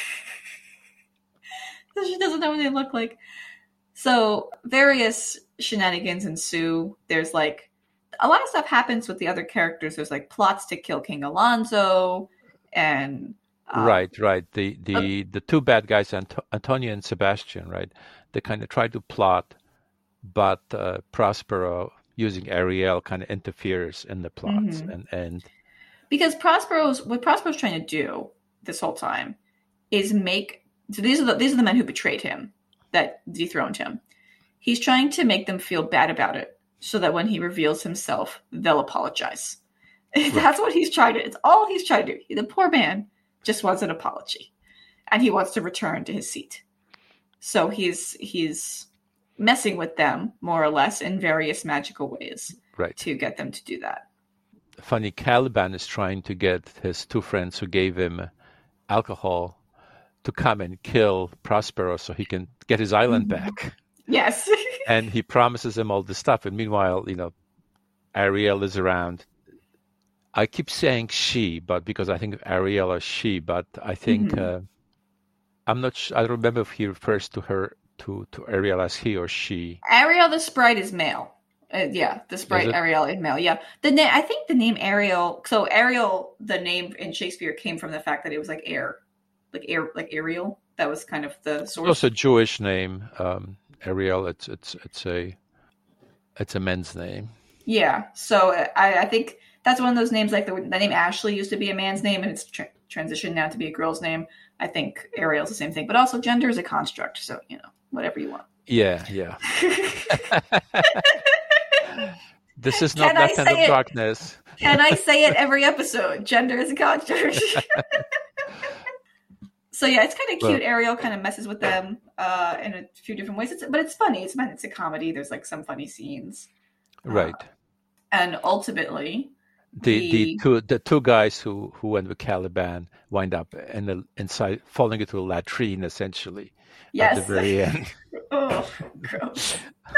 So she doesn't know what they look like. So various shenanigans ensue. There's like a lot of stuff happens with the other characters. There's like plots to kill King Alonso, and um, right, right. The the uh, the two bad guys, Ant- Antonio and Sebastian, right? They kind of try to plot, but uh, Prospero, using Ariel, kind of interferes in the plots, mm-hmm. and and because Prospero's what Prospero's trying to do this whole time is make. So these are the these are the men who betrayed him, that dethroned him. He's trying to make them feel bad about it, so that when he reveals himself, they'll apologize. Right. That's what he's trying to. It's all he's trying to do. The poor man just wants an apology, and he wants to return to his seat. So he's he's messing with them more or less in various magical ways, right, to get them to do that. Funny, Caliban is trying to get his two friends who gave him alcohol to come and kill Prospero so he can get his island back. Yes. And he promises him all this stuff. And meanwhile, you know, Ariel is around. I keep saying she, but because I think of Ariel as she, but I think, mm-hmm. uh, I'm not sure, I don't remember if he refers to her, to, to Ariel as he or she. Ariel the sprite is male. Uh, yeah, the sprite Ariel is male. Yeah. The na- I think the name Ariel, so Ariel, the name in Shakespeare came from the fact that it was like air. Like air, like Ariel. That was kind of the source. It's also a Jewish name, um, Ariel. It's it's it's a it's a men's name. Yeah. So I, I think that's one of those names. Like the, the name Ashley used to be a man's name, and it's tra- transitioned now to be a girl's name. I think Ariel's the same thing, but also gender is a construct. So you know, whatever you want. Yeah, yeah. This is not Left Hand of Darkness. Can I say it every episode? Gender is a construct. So yeah, it's kind of cute. Well, Ariel kind of messes with them uh, in a few different ways. It's, but it's funny. It's meant it's a comedy. There's like some funny scenes, right? Uh, and ultimately, the, the the two the two guys who, who went with Caliban wind up in the inside falling into a latrine essentially. Yes. At the very end. Oh, gross.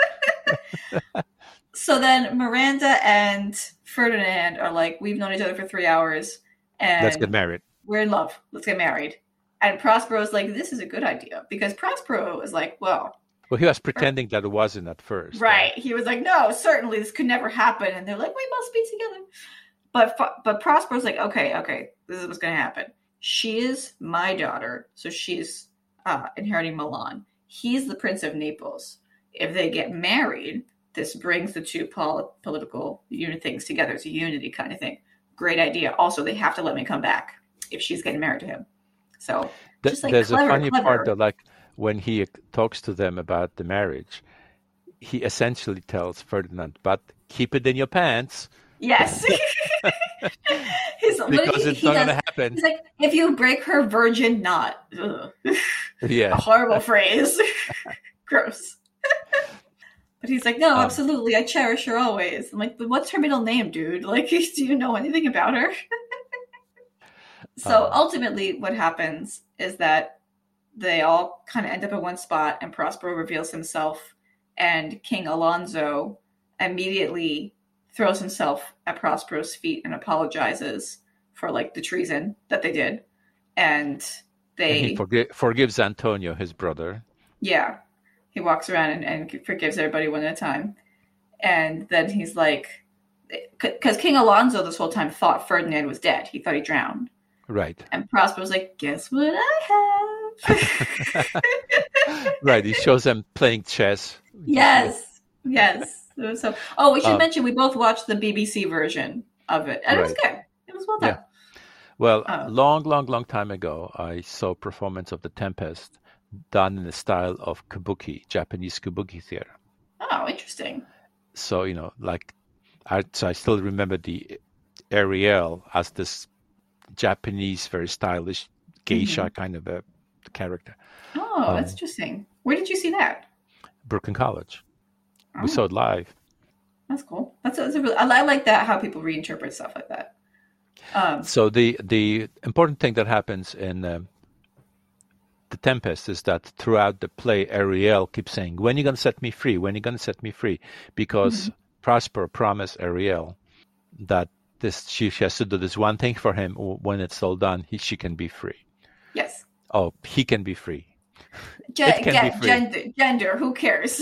So then Miranda and Ferdinand are like, we've known each other for three hours, and let's get married. We're in love. Let's get married. And Prospero's like, this is a good idea. Because Prospero is like, well... Well, he was pretending that it wasn't at first. Right. Right? He was like, no, certainly this could never happen. And they're like, we must be together. But but Prospero's like, okay, okay, this is what's going to happen. She is my daughter, so she's uh, inheriting Milan. He's the Prince of Naples. If they get married, this brings the two pol- political unit things together. It's a unity kind of thing. Great idea. Also, they have to let me come back if she's getting married to him. So just like there's clever, a funny clever. part that, like, when he talks to them about the marriage, he essentially tells Ferdinand, "But keep it in your pants." Yes, He's, because he, it's he not going to happen. He's like, "If you break her virgin knot," ugh. Yeah, a horrible phrase, gross. But he's like, "No, um, absolutely, I cherish her always." I'm like, "But what's her middle name, dude? Like, do you know anything about her?" So um, ultimately what happens is that they all kind of end up in one spot and Prospero reveals himself and King Alonso immediately throws himself at Prospero's feet and apologizes for like the treason that they did. And they and he forgi- forgives Antonio, his brother. Yeah, he walks around and, and forgives everybody one at a time, and then he's like, because King Alonso this whole time thought Ferdinand was dead. He thought he drowned. Right. And Prospero's like, guess what I have? Right. He shows them playing chess. Yes. Yes. So, oh, we should um, mention we both watched the B B C version of it, and right. It was good. It was well done. Yeah. Well, uh, long, long, long time ago, I saw a performance of The Tempest done in the style of kabuki, Japanese kabuki theater. Oh, interesting. So, you know, like, I, so I still remember the Ariel as this Japanese, very stylish geisha mm-hmm. kind of a character. Oh, um, that's interesting. Where did you see that? Brooklyn College. Oh. We saw it live. That's cool. That's, that's a really, I like that, how people reinterpret stuff like that. Um, so the the important thing that happens in um, The Tempest is that throughout the play, Ariel keeps saying, when are you going to set me free? When are you going to set me free? Because mm-hmm. Prospero promised Ariel that this she, she has to do this one thing for him. When it's all done, he, she can be free. Yes. Oh, he can be free. Ge- it can ge- be free. Gender, gender, who cares?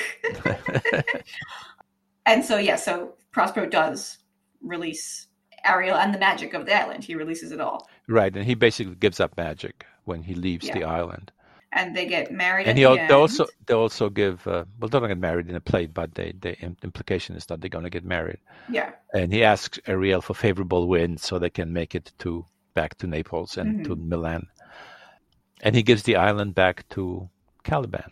And so, yeah, so Prospero does release Ariel and the magic of the island. He releases it all. Right, and he basically gives up magic when he leaves yeah. the island. And they get married. And he, the they also they also give uh, well, they don't get married in a play, but they the implication is that they're going to get married. Yeah. And he asks Ariel for favorable wind so they can make it to back to Naples and mm-hmm. to Milan. And he gives the island back to Caliban.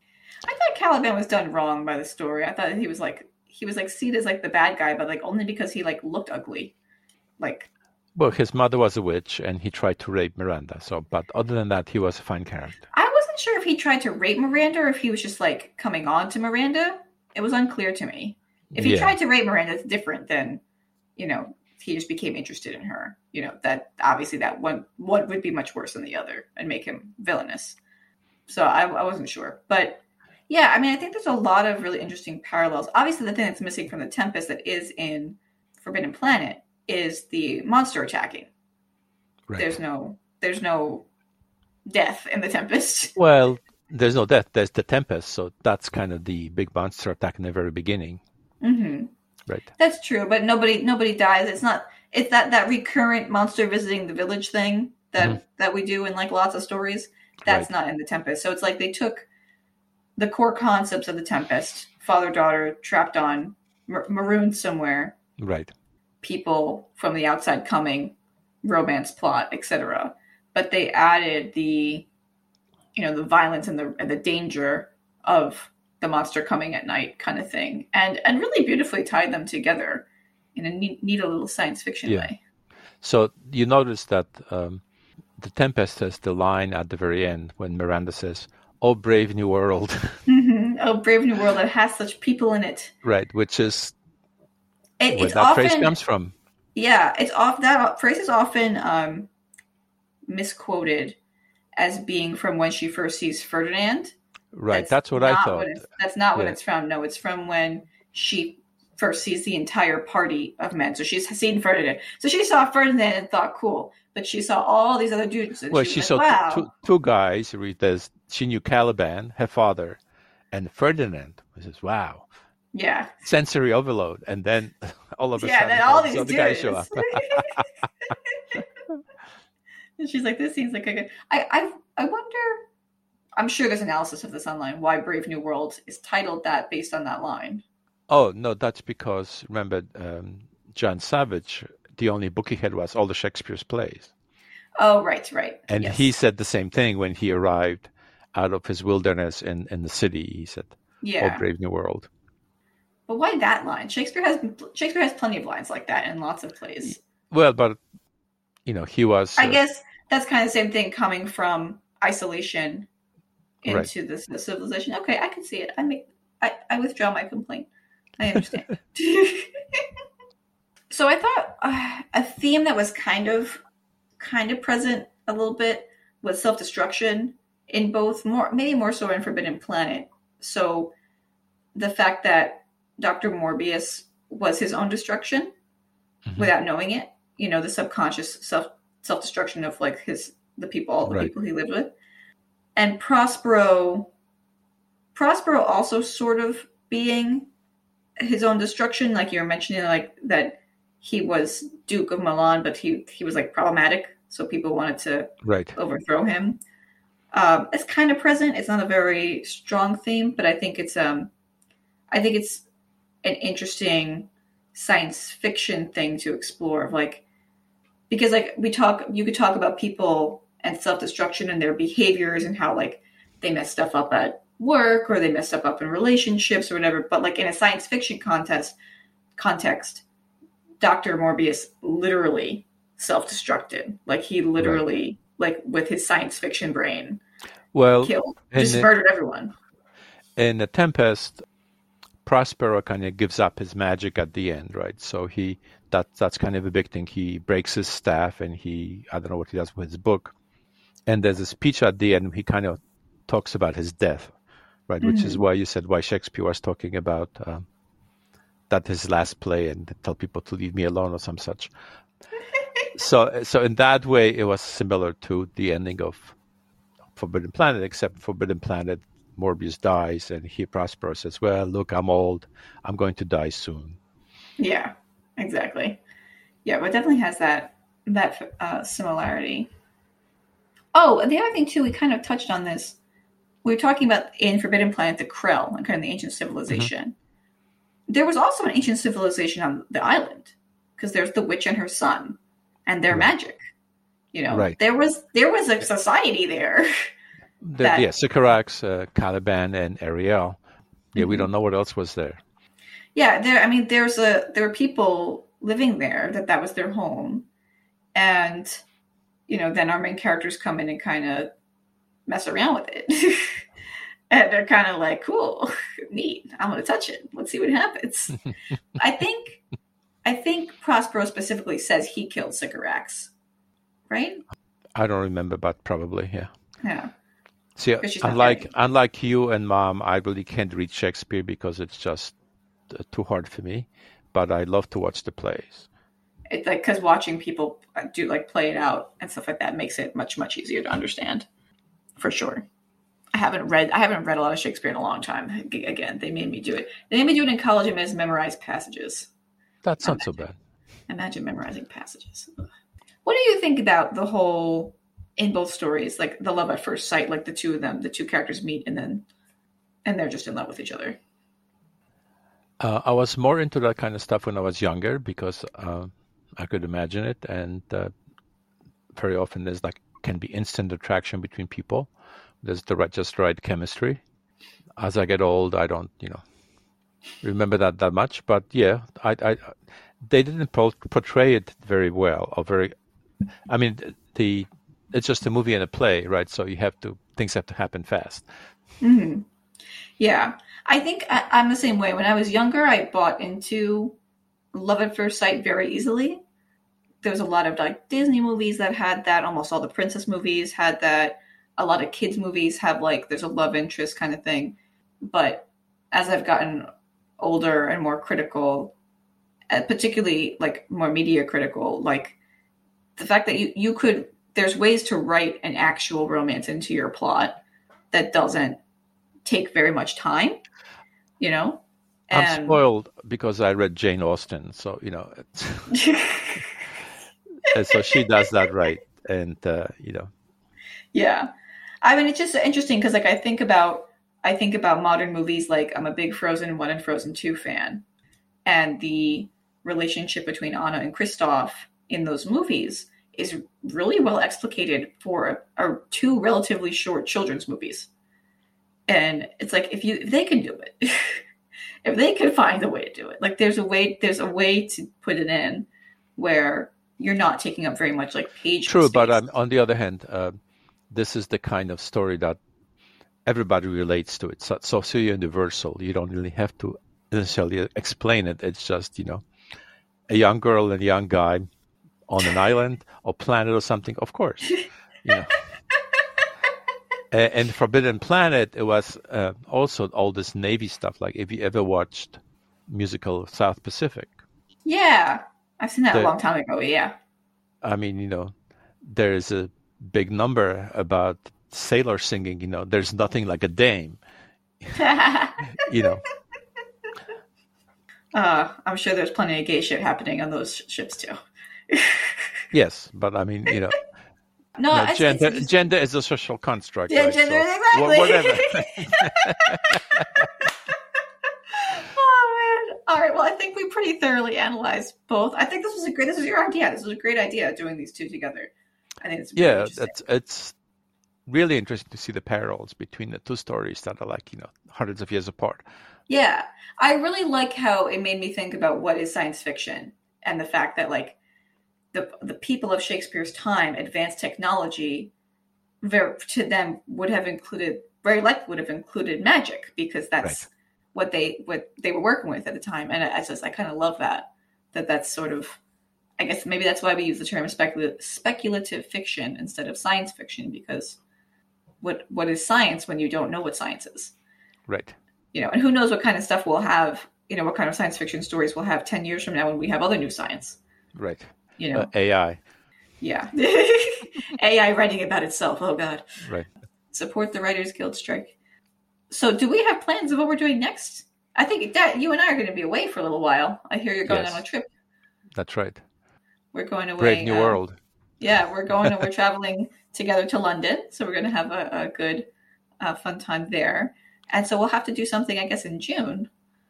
I thought Caliban was done wrong by the story. I thought he was like he was like seen as like the bad guy, but like only because he like looked ugly, like. Well, his mother was a witch, and he tried to rape Miranda. So, but other than that, he was a fine character. I wasn't sure if he tried to rape Miranda or if he was just like coming on to Miranda. It was unclear to me. If he yeah. tried to rape Miranda, it's different than, you know, he just became interested in her. You know, that obviously that one one would be much worse than the other and make him villainous. So I, I wasn't sure, but yeah, I mean, I think there's a lot of really interesting parallels. Obviously, the thing that's missing from The Tempest that is in Forbidden Planet is the monster attacking. Right. There's no there's no death in The Tempest. Well, there's no death. There's the Tempest, so that's kind of the big monster attack in the very beginning. Mm-hmm. Right. That's true, but nobody nobody dies. It's not. It's that, that recurrent monster visiting the village thing that mm-hmm. that we do in like lots of stories. That's right. Not in The Tempest. So it's like they took the core concepts of The Tempest: father daughter trapped on mar- marooned somewhere. Right. People from the outside coming, romance plot, et cetera. But they added the, you know, the violence and the and the danger of the monster coming at night kind of thing, and and really beautifully tied them together in a neat, neat little science fiction yeah. way. So you notice that um, The Tempest has the line at the very end when Miranda says, "Oh, brave new world." Mm-hmm. Oh, brave new world that has such people in it. Right, which is. It, where it's that often, phrase comes from. Yeah, it's off. That phrase is often um, misquoted as being from when she first sees Ferdinand. Right, that's, that's what I thought. What that's not yeah. what it's from. No, it's from when she first sees the entire party of men. So she's seen Ferdinand. So she saw Ferdinand and thought, cool. But she saw all these other dudes. And well, she, she like, saw wow. two, two guys. There's, she knew Caliban, her father, and Ferdinand. Which is wow. Yeah. Sensory overload. And then all of a yeah, sudden, then all these the dudes. guys show up. And she's like, this seems like a good... I, I, I wonder... I'm sure there's analysis of this online, why Brave New World is titled that based on that line. Oh, no, that's because, remember, um, John Savage, the only book he had was all the Shakespeare's plays. Oh, right, right. And yes. he said the same thing when he arrived out of his wilderness in, in the city. He said, yeah. Oh, Brave New World. But why that line? Shakespeare has Shakespeare has plenty of lines like that in lots of plays. Well, but, you know, he was... I uh, guess that's kind of the same thing coming from isolation into right. this the civilization. Okay, I can see it. I make I, I withdraw my complaint. I understand. So I thought uh, a theme that was kind of kind of present a little bit was self-destruction in both, more maybe more so in Forbidden Planet. So the fact that Doctor Morbius was his own destruction mm-hmm. without knowing it, you know, the subconscious self self-destruction of like his the people, all the right. people he lived with. And Prospero, Prospero also sort of being his own destruction, like you were mentioning, like that he was Duke of Milan, but he, he was like problematic, so people wanted to right. overthrow him. Um, it's kind of present. It's not a very strong theme, but I think it's um, I think it's an interesting science fiction thing to explore. Of like, because like we talk, you could talk about people and self-destruction and their behaviors and how like they mess stuff up at work or they mess stuff up in relationships or whatever. But like in a science fiction contest context, Doctor Morbius literally self-destructed. Like he literally, right. like with his science fiction brain, well, killed, just the, murdered everyone. In The Tempest, Prospero kind of gives up his magic at the end, right? So he that that's kind of a big thing. He breaks his staff and he, I don't know what he does with his book. And there's a speech at the end. He kind of talks about his death, right? Mm-hmm. Which is why you said why Shakespeare was talking about um, that his last play and tell people to leave me alone or some such. so, so in that way, it was similar to the ending of Forbidden Planet, except Forbidden Planet, Morbius dies and he Prospero says, well, look, I'm old. I'm going to die soon. Yeah, exactly. Yeah, but it definitely has that that uh, similarity. Oh, and the other thing, too, we kind of touched on this. We were talking about in Forbidden Planet, the Krell, and kind of the ancient civilization. Mm-hmm. There was also an ancient civilization on the island, because there's the witch and her son, and their right. magic. You know, right. there was there was a society there. The, that, yeah, Sycorax, uh, Caliban, and Ariel. Yeah, mm-hmm. we don't know what else was there. Yeah, there. I mean, there's a there were people living there that that was their home, and you know, then our main characters come in and kind of mess around with it, and they're kind of like, "Cool, neat. I'm gonna touch it. Let's see what happens." I think, I think Prospero specifically says he killed Sycorax, right? I don't remember, but probably, yeah. Yeah. See, unlike unlike you and Mom, I really can't read Shakespeare because it's just uh, too hard for me. But I love to watch the plays. It's like because watching people do like play it out and stuff like that makes it much much easier to understand, for sure. I haven't read I haven't read a lot of Shakespeare in a long time. Again, they made me do it. They made me do it in college and made us memorize passages. That's not imagine, so bad. Imagine memorizing passages. What do you think about the whole? In both stories, like the love at first sight, like the two of them, the two characters meet and then, and they're just in love with each other. Uh, I was more into that kind of stuff when I was younger because uh, I could imagine it. And uh, very often there's like, can be instant attraction between people. There's the right, just right chemistry. As I get old, I don't, you know, remember that that much. But yeah, I, I they didn't portray it very well or very, I mean, the, it's just a movie and a play, right? So you have to, things have to happen fast. Mm-hmm. Yeah. I think I, I'm the same way. When I was younger, I bought into love at first sight very easily. There was a lot of like Disney movies that had that. Almost all the princess movies had that. A lot of kids movies have like, there's a love interest kind of thing. But as I've gotten older and more critical, particularly like more media critical, like the fact that you, you could, there's ways to write an actual romance into your plot that doesn't take very much time, you know? And I'm spoiled because I read Jane Austen. So, you know, and so she does that right. And, uh, you know. Yeah. I mean, it's just interesting because like I think about, I think about modern movies, like I'm a big Frozen one and Frozen two fan. And the relationship between Anna and Kristoff in those movies is really well explicated for a, a two relatively short children's movies. And it's like, if you, if they can do it, if they could find a way to do it, like there's a way, there's a way to put it in where you're not taking up very much like page. True. Space. But um, on the other hand, uh, this is the kind of story that everybody relates to. It's so, so, so universal. You don't really have to necessarily explain it. It's just, you know, a young girl and a young guy on an island or planet or something, of course. You know. And Forbidden Planet, it was uh, also all this Navy stuff. Like if you ever watched musical South Pacific. Yeah, I've seen that the, a long time ago, yeah. I mean, you know, there is a big number about sailors singing, you know, there's nothing like a dame, you know. Uh, I'm sure there's plenty of gay shit happening on those ships too. Yes, but I mean, you know, no, no, I, gender, just, gender is a social construct. Yeah, right? gender, so, exactly. Whatever. Oh man! All right. Well, I think we pretty thoroughly analyzed both. I think this was a great. This was your idea. This was a great idea doing these two together. I think it's yeah. That's it's really interesting to see the parallels between the two stories that are like you know hundreds of years apart. Yeah, I really like how it made me think about what is science fiction and the fact that like. The, the people of Shakespeare's time, advanced technology, very, to them would have included, very likely would have included magic because that's right. what they what they were working with at the time. And I, I just I kind of love that that that's sort of, I guess maybe that's why we use the term speculative speculative fiction instead of science fiction, because what what is science when you don't know what science is, right? You know, and who knows what kind of stuff we'll have, you know, what kind of science fiction stories we'll have ten years from now when we have other new science, right? You know, uh, A I. Yeah. A I writing about itself. Oh, God. Right. Support the Writers Guild strike. So do we have plans of what we're doing next? I think that you and I are going to be away for a little while. I hear you're going yes. on a trip. That's right. We're going away. Brave New um, World. Yeah, we're going and we're traveling together to London. So we're going to have a, a good, uh, fun time there. And so we'll have to do something, I guess, in June.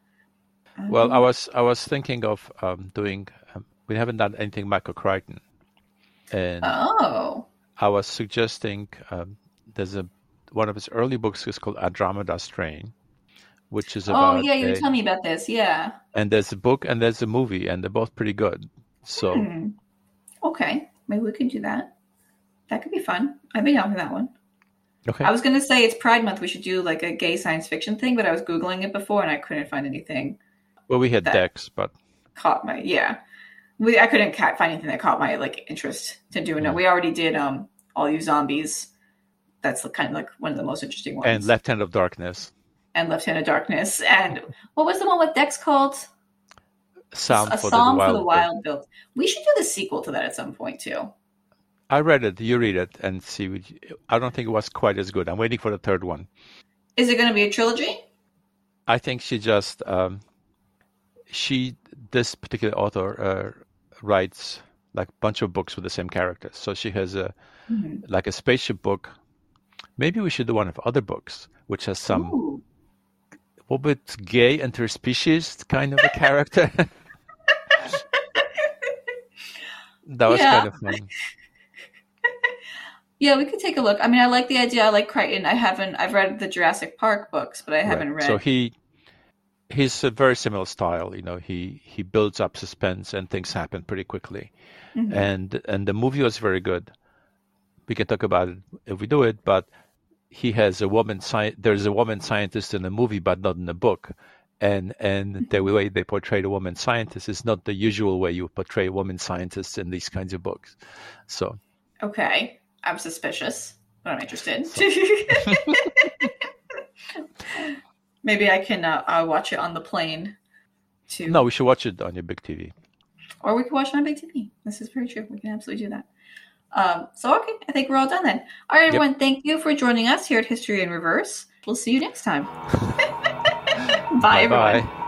Um, well, I was I was thinking of um, doing... Um, we haven't done anything Michael Crichton. And oh. I was suggesting um, there's a one of his early books is called Andromeda Strain, which is about... Oh, yeah, you were telling me about this, yeah. And there's a book and there's a movie, and they're both pretty good. So, hmm. Okay, maybe we could do that. That could be fun. I'd be down for that one. Okay. I was going to say it's Pride Month. We should do like a gay science fiction thing, but I was Googling it before and I couldn't find anything. Well, we had Dex, but... Caught my... Yeah. We, I couldn't find anything that caught my like interest to do. No, mm. we already did um, All You Zombies. That's kind of like one of the most interesting ones. And Left Hand of Darkness. And Left Hand of Darkness. And what was the one with Dex called? Sound a for Song the for Wild the Wild Build. We should do the sequel to that at some point too. I read it. You read it and see. I don't think it was quite as good. I'm waiting for the third one. Is it going to be a trilogy? I think she just um, she this particular author. Uh, writes like a bunch of books with the same characters. So she has a mm-hmm. like a spaceship book. Maybe we should do one of other books, which has some Ooh. a little bit gay interspecies kind of a character. That was yeah. kind of fun. Yeah, we could take a look. I mean, I like the idea. I like Crichton. I haven't, I've read the Jurassic Park books, but I haven't right. read. So he, he's a very similar style. You know, he, he builds up suspense and things happen pretty quickly. Mm-hmm. And, and the movie was very good. We can talk about it if we do it, but he has a woman, sci- there's a woman scientist in the movie, but not in the book. And, and the way they portray the woman scientist is not the usual way you portray women scientists in these kinds of books. So. Okay. I'm suspicious, but I'm interested. So. Maybe I can uh, uh, watch it on the plane. To No, we should watch it on your big T V. Or we can watch it on big T V. This is very true. We can absolutely do that. Um, so, okay, I think we're all done then. All right, everyone, yep. Thank you for joining us here at History in Reverse. We'll see you next time. Bye, Bye-bye. everyone.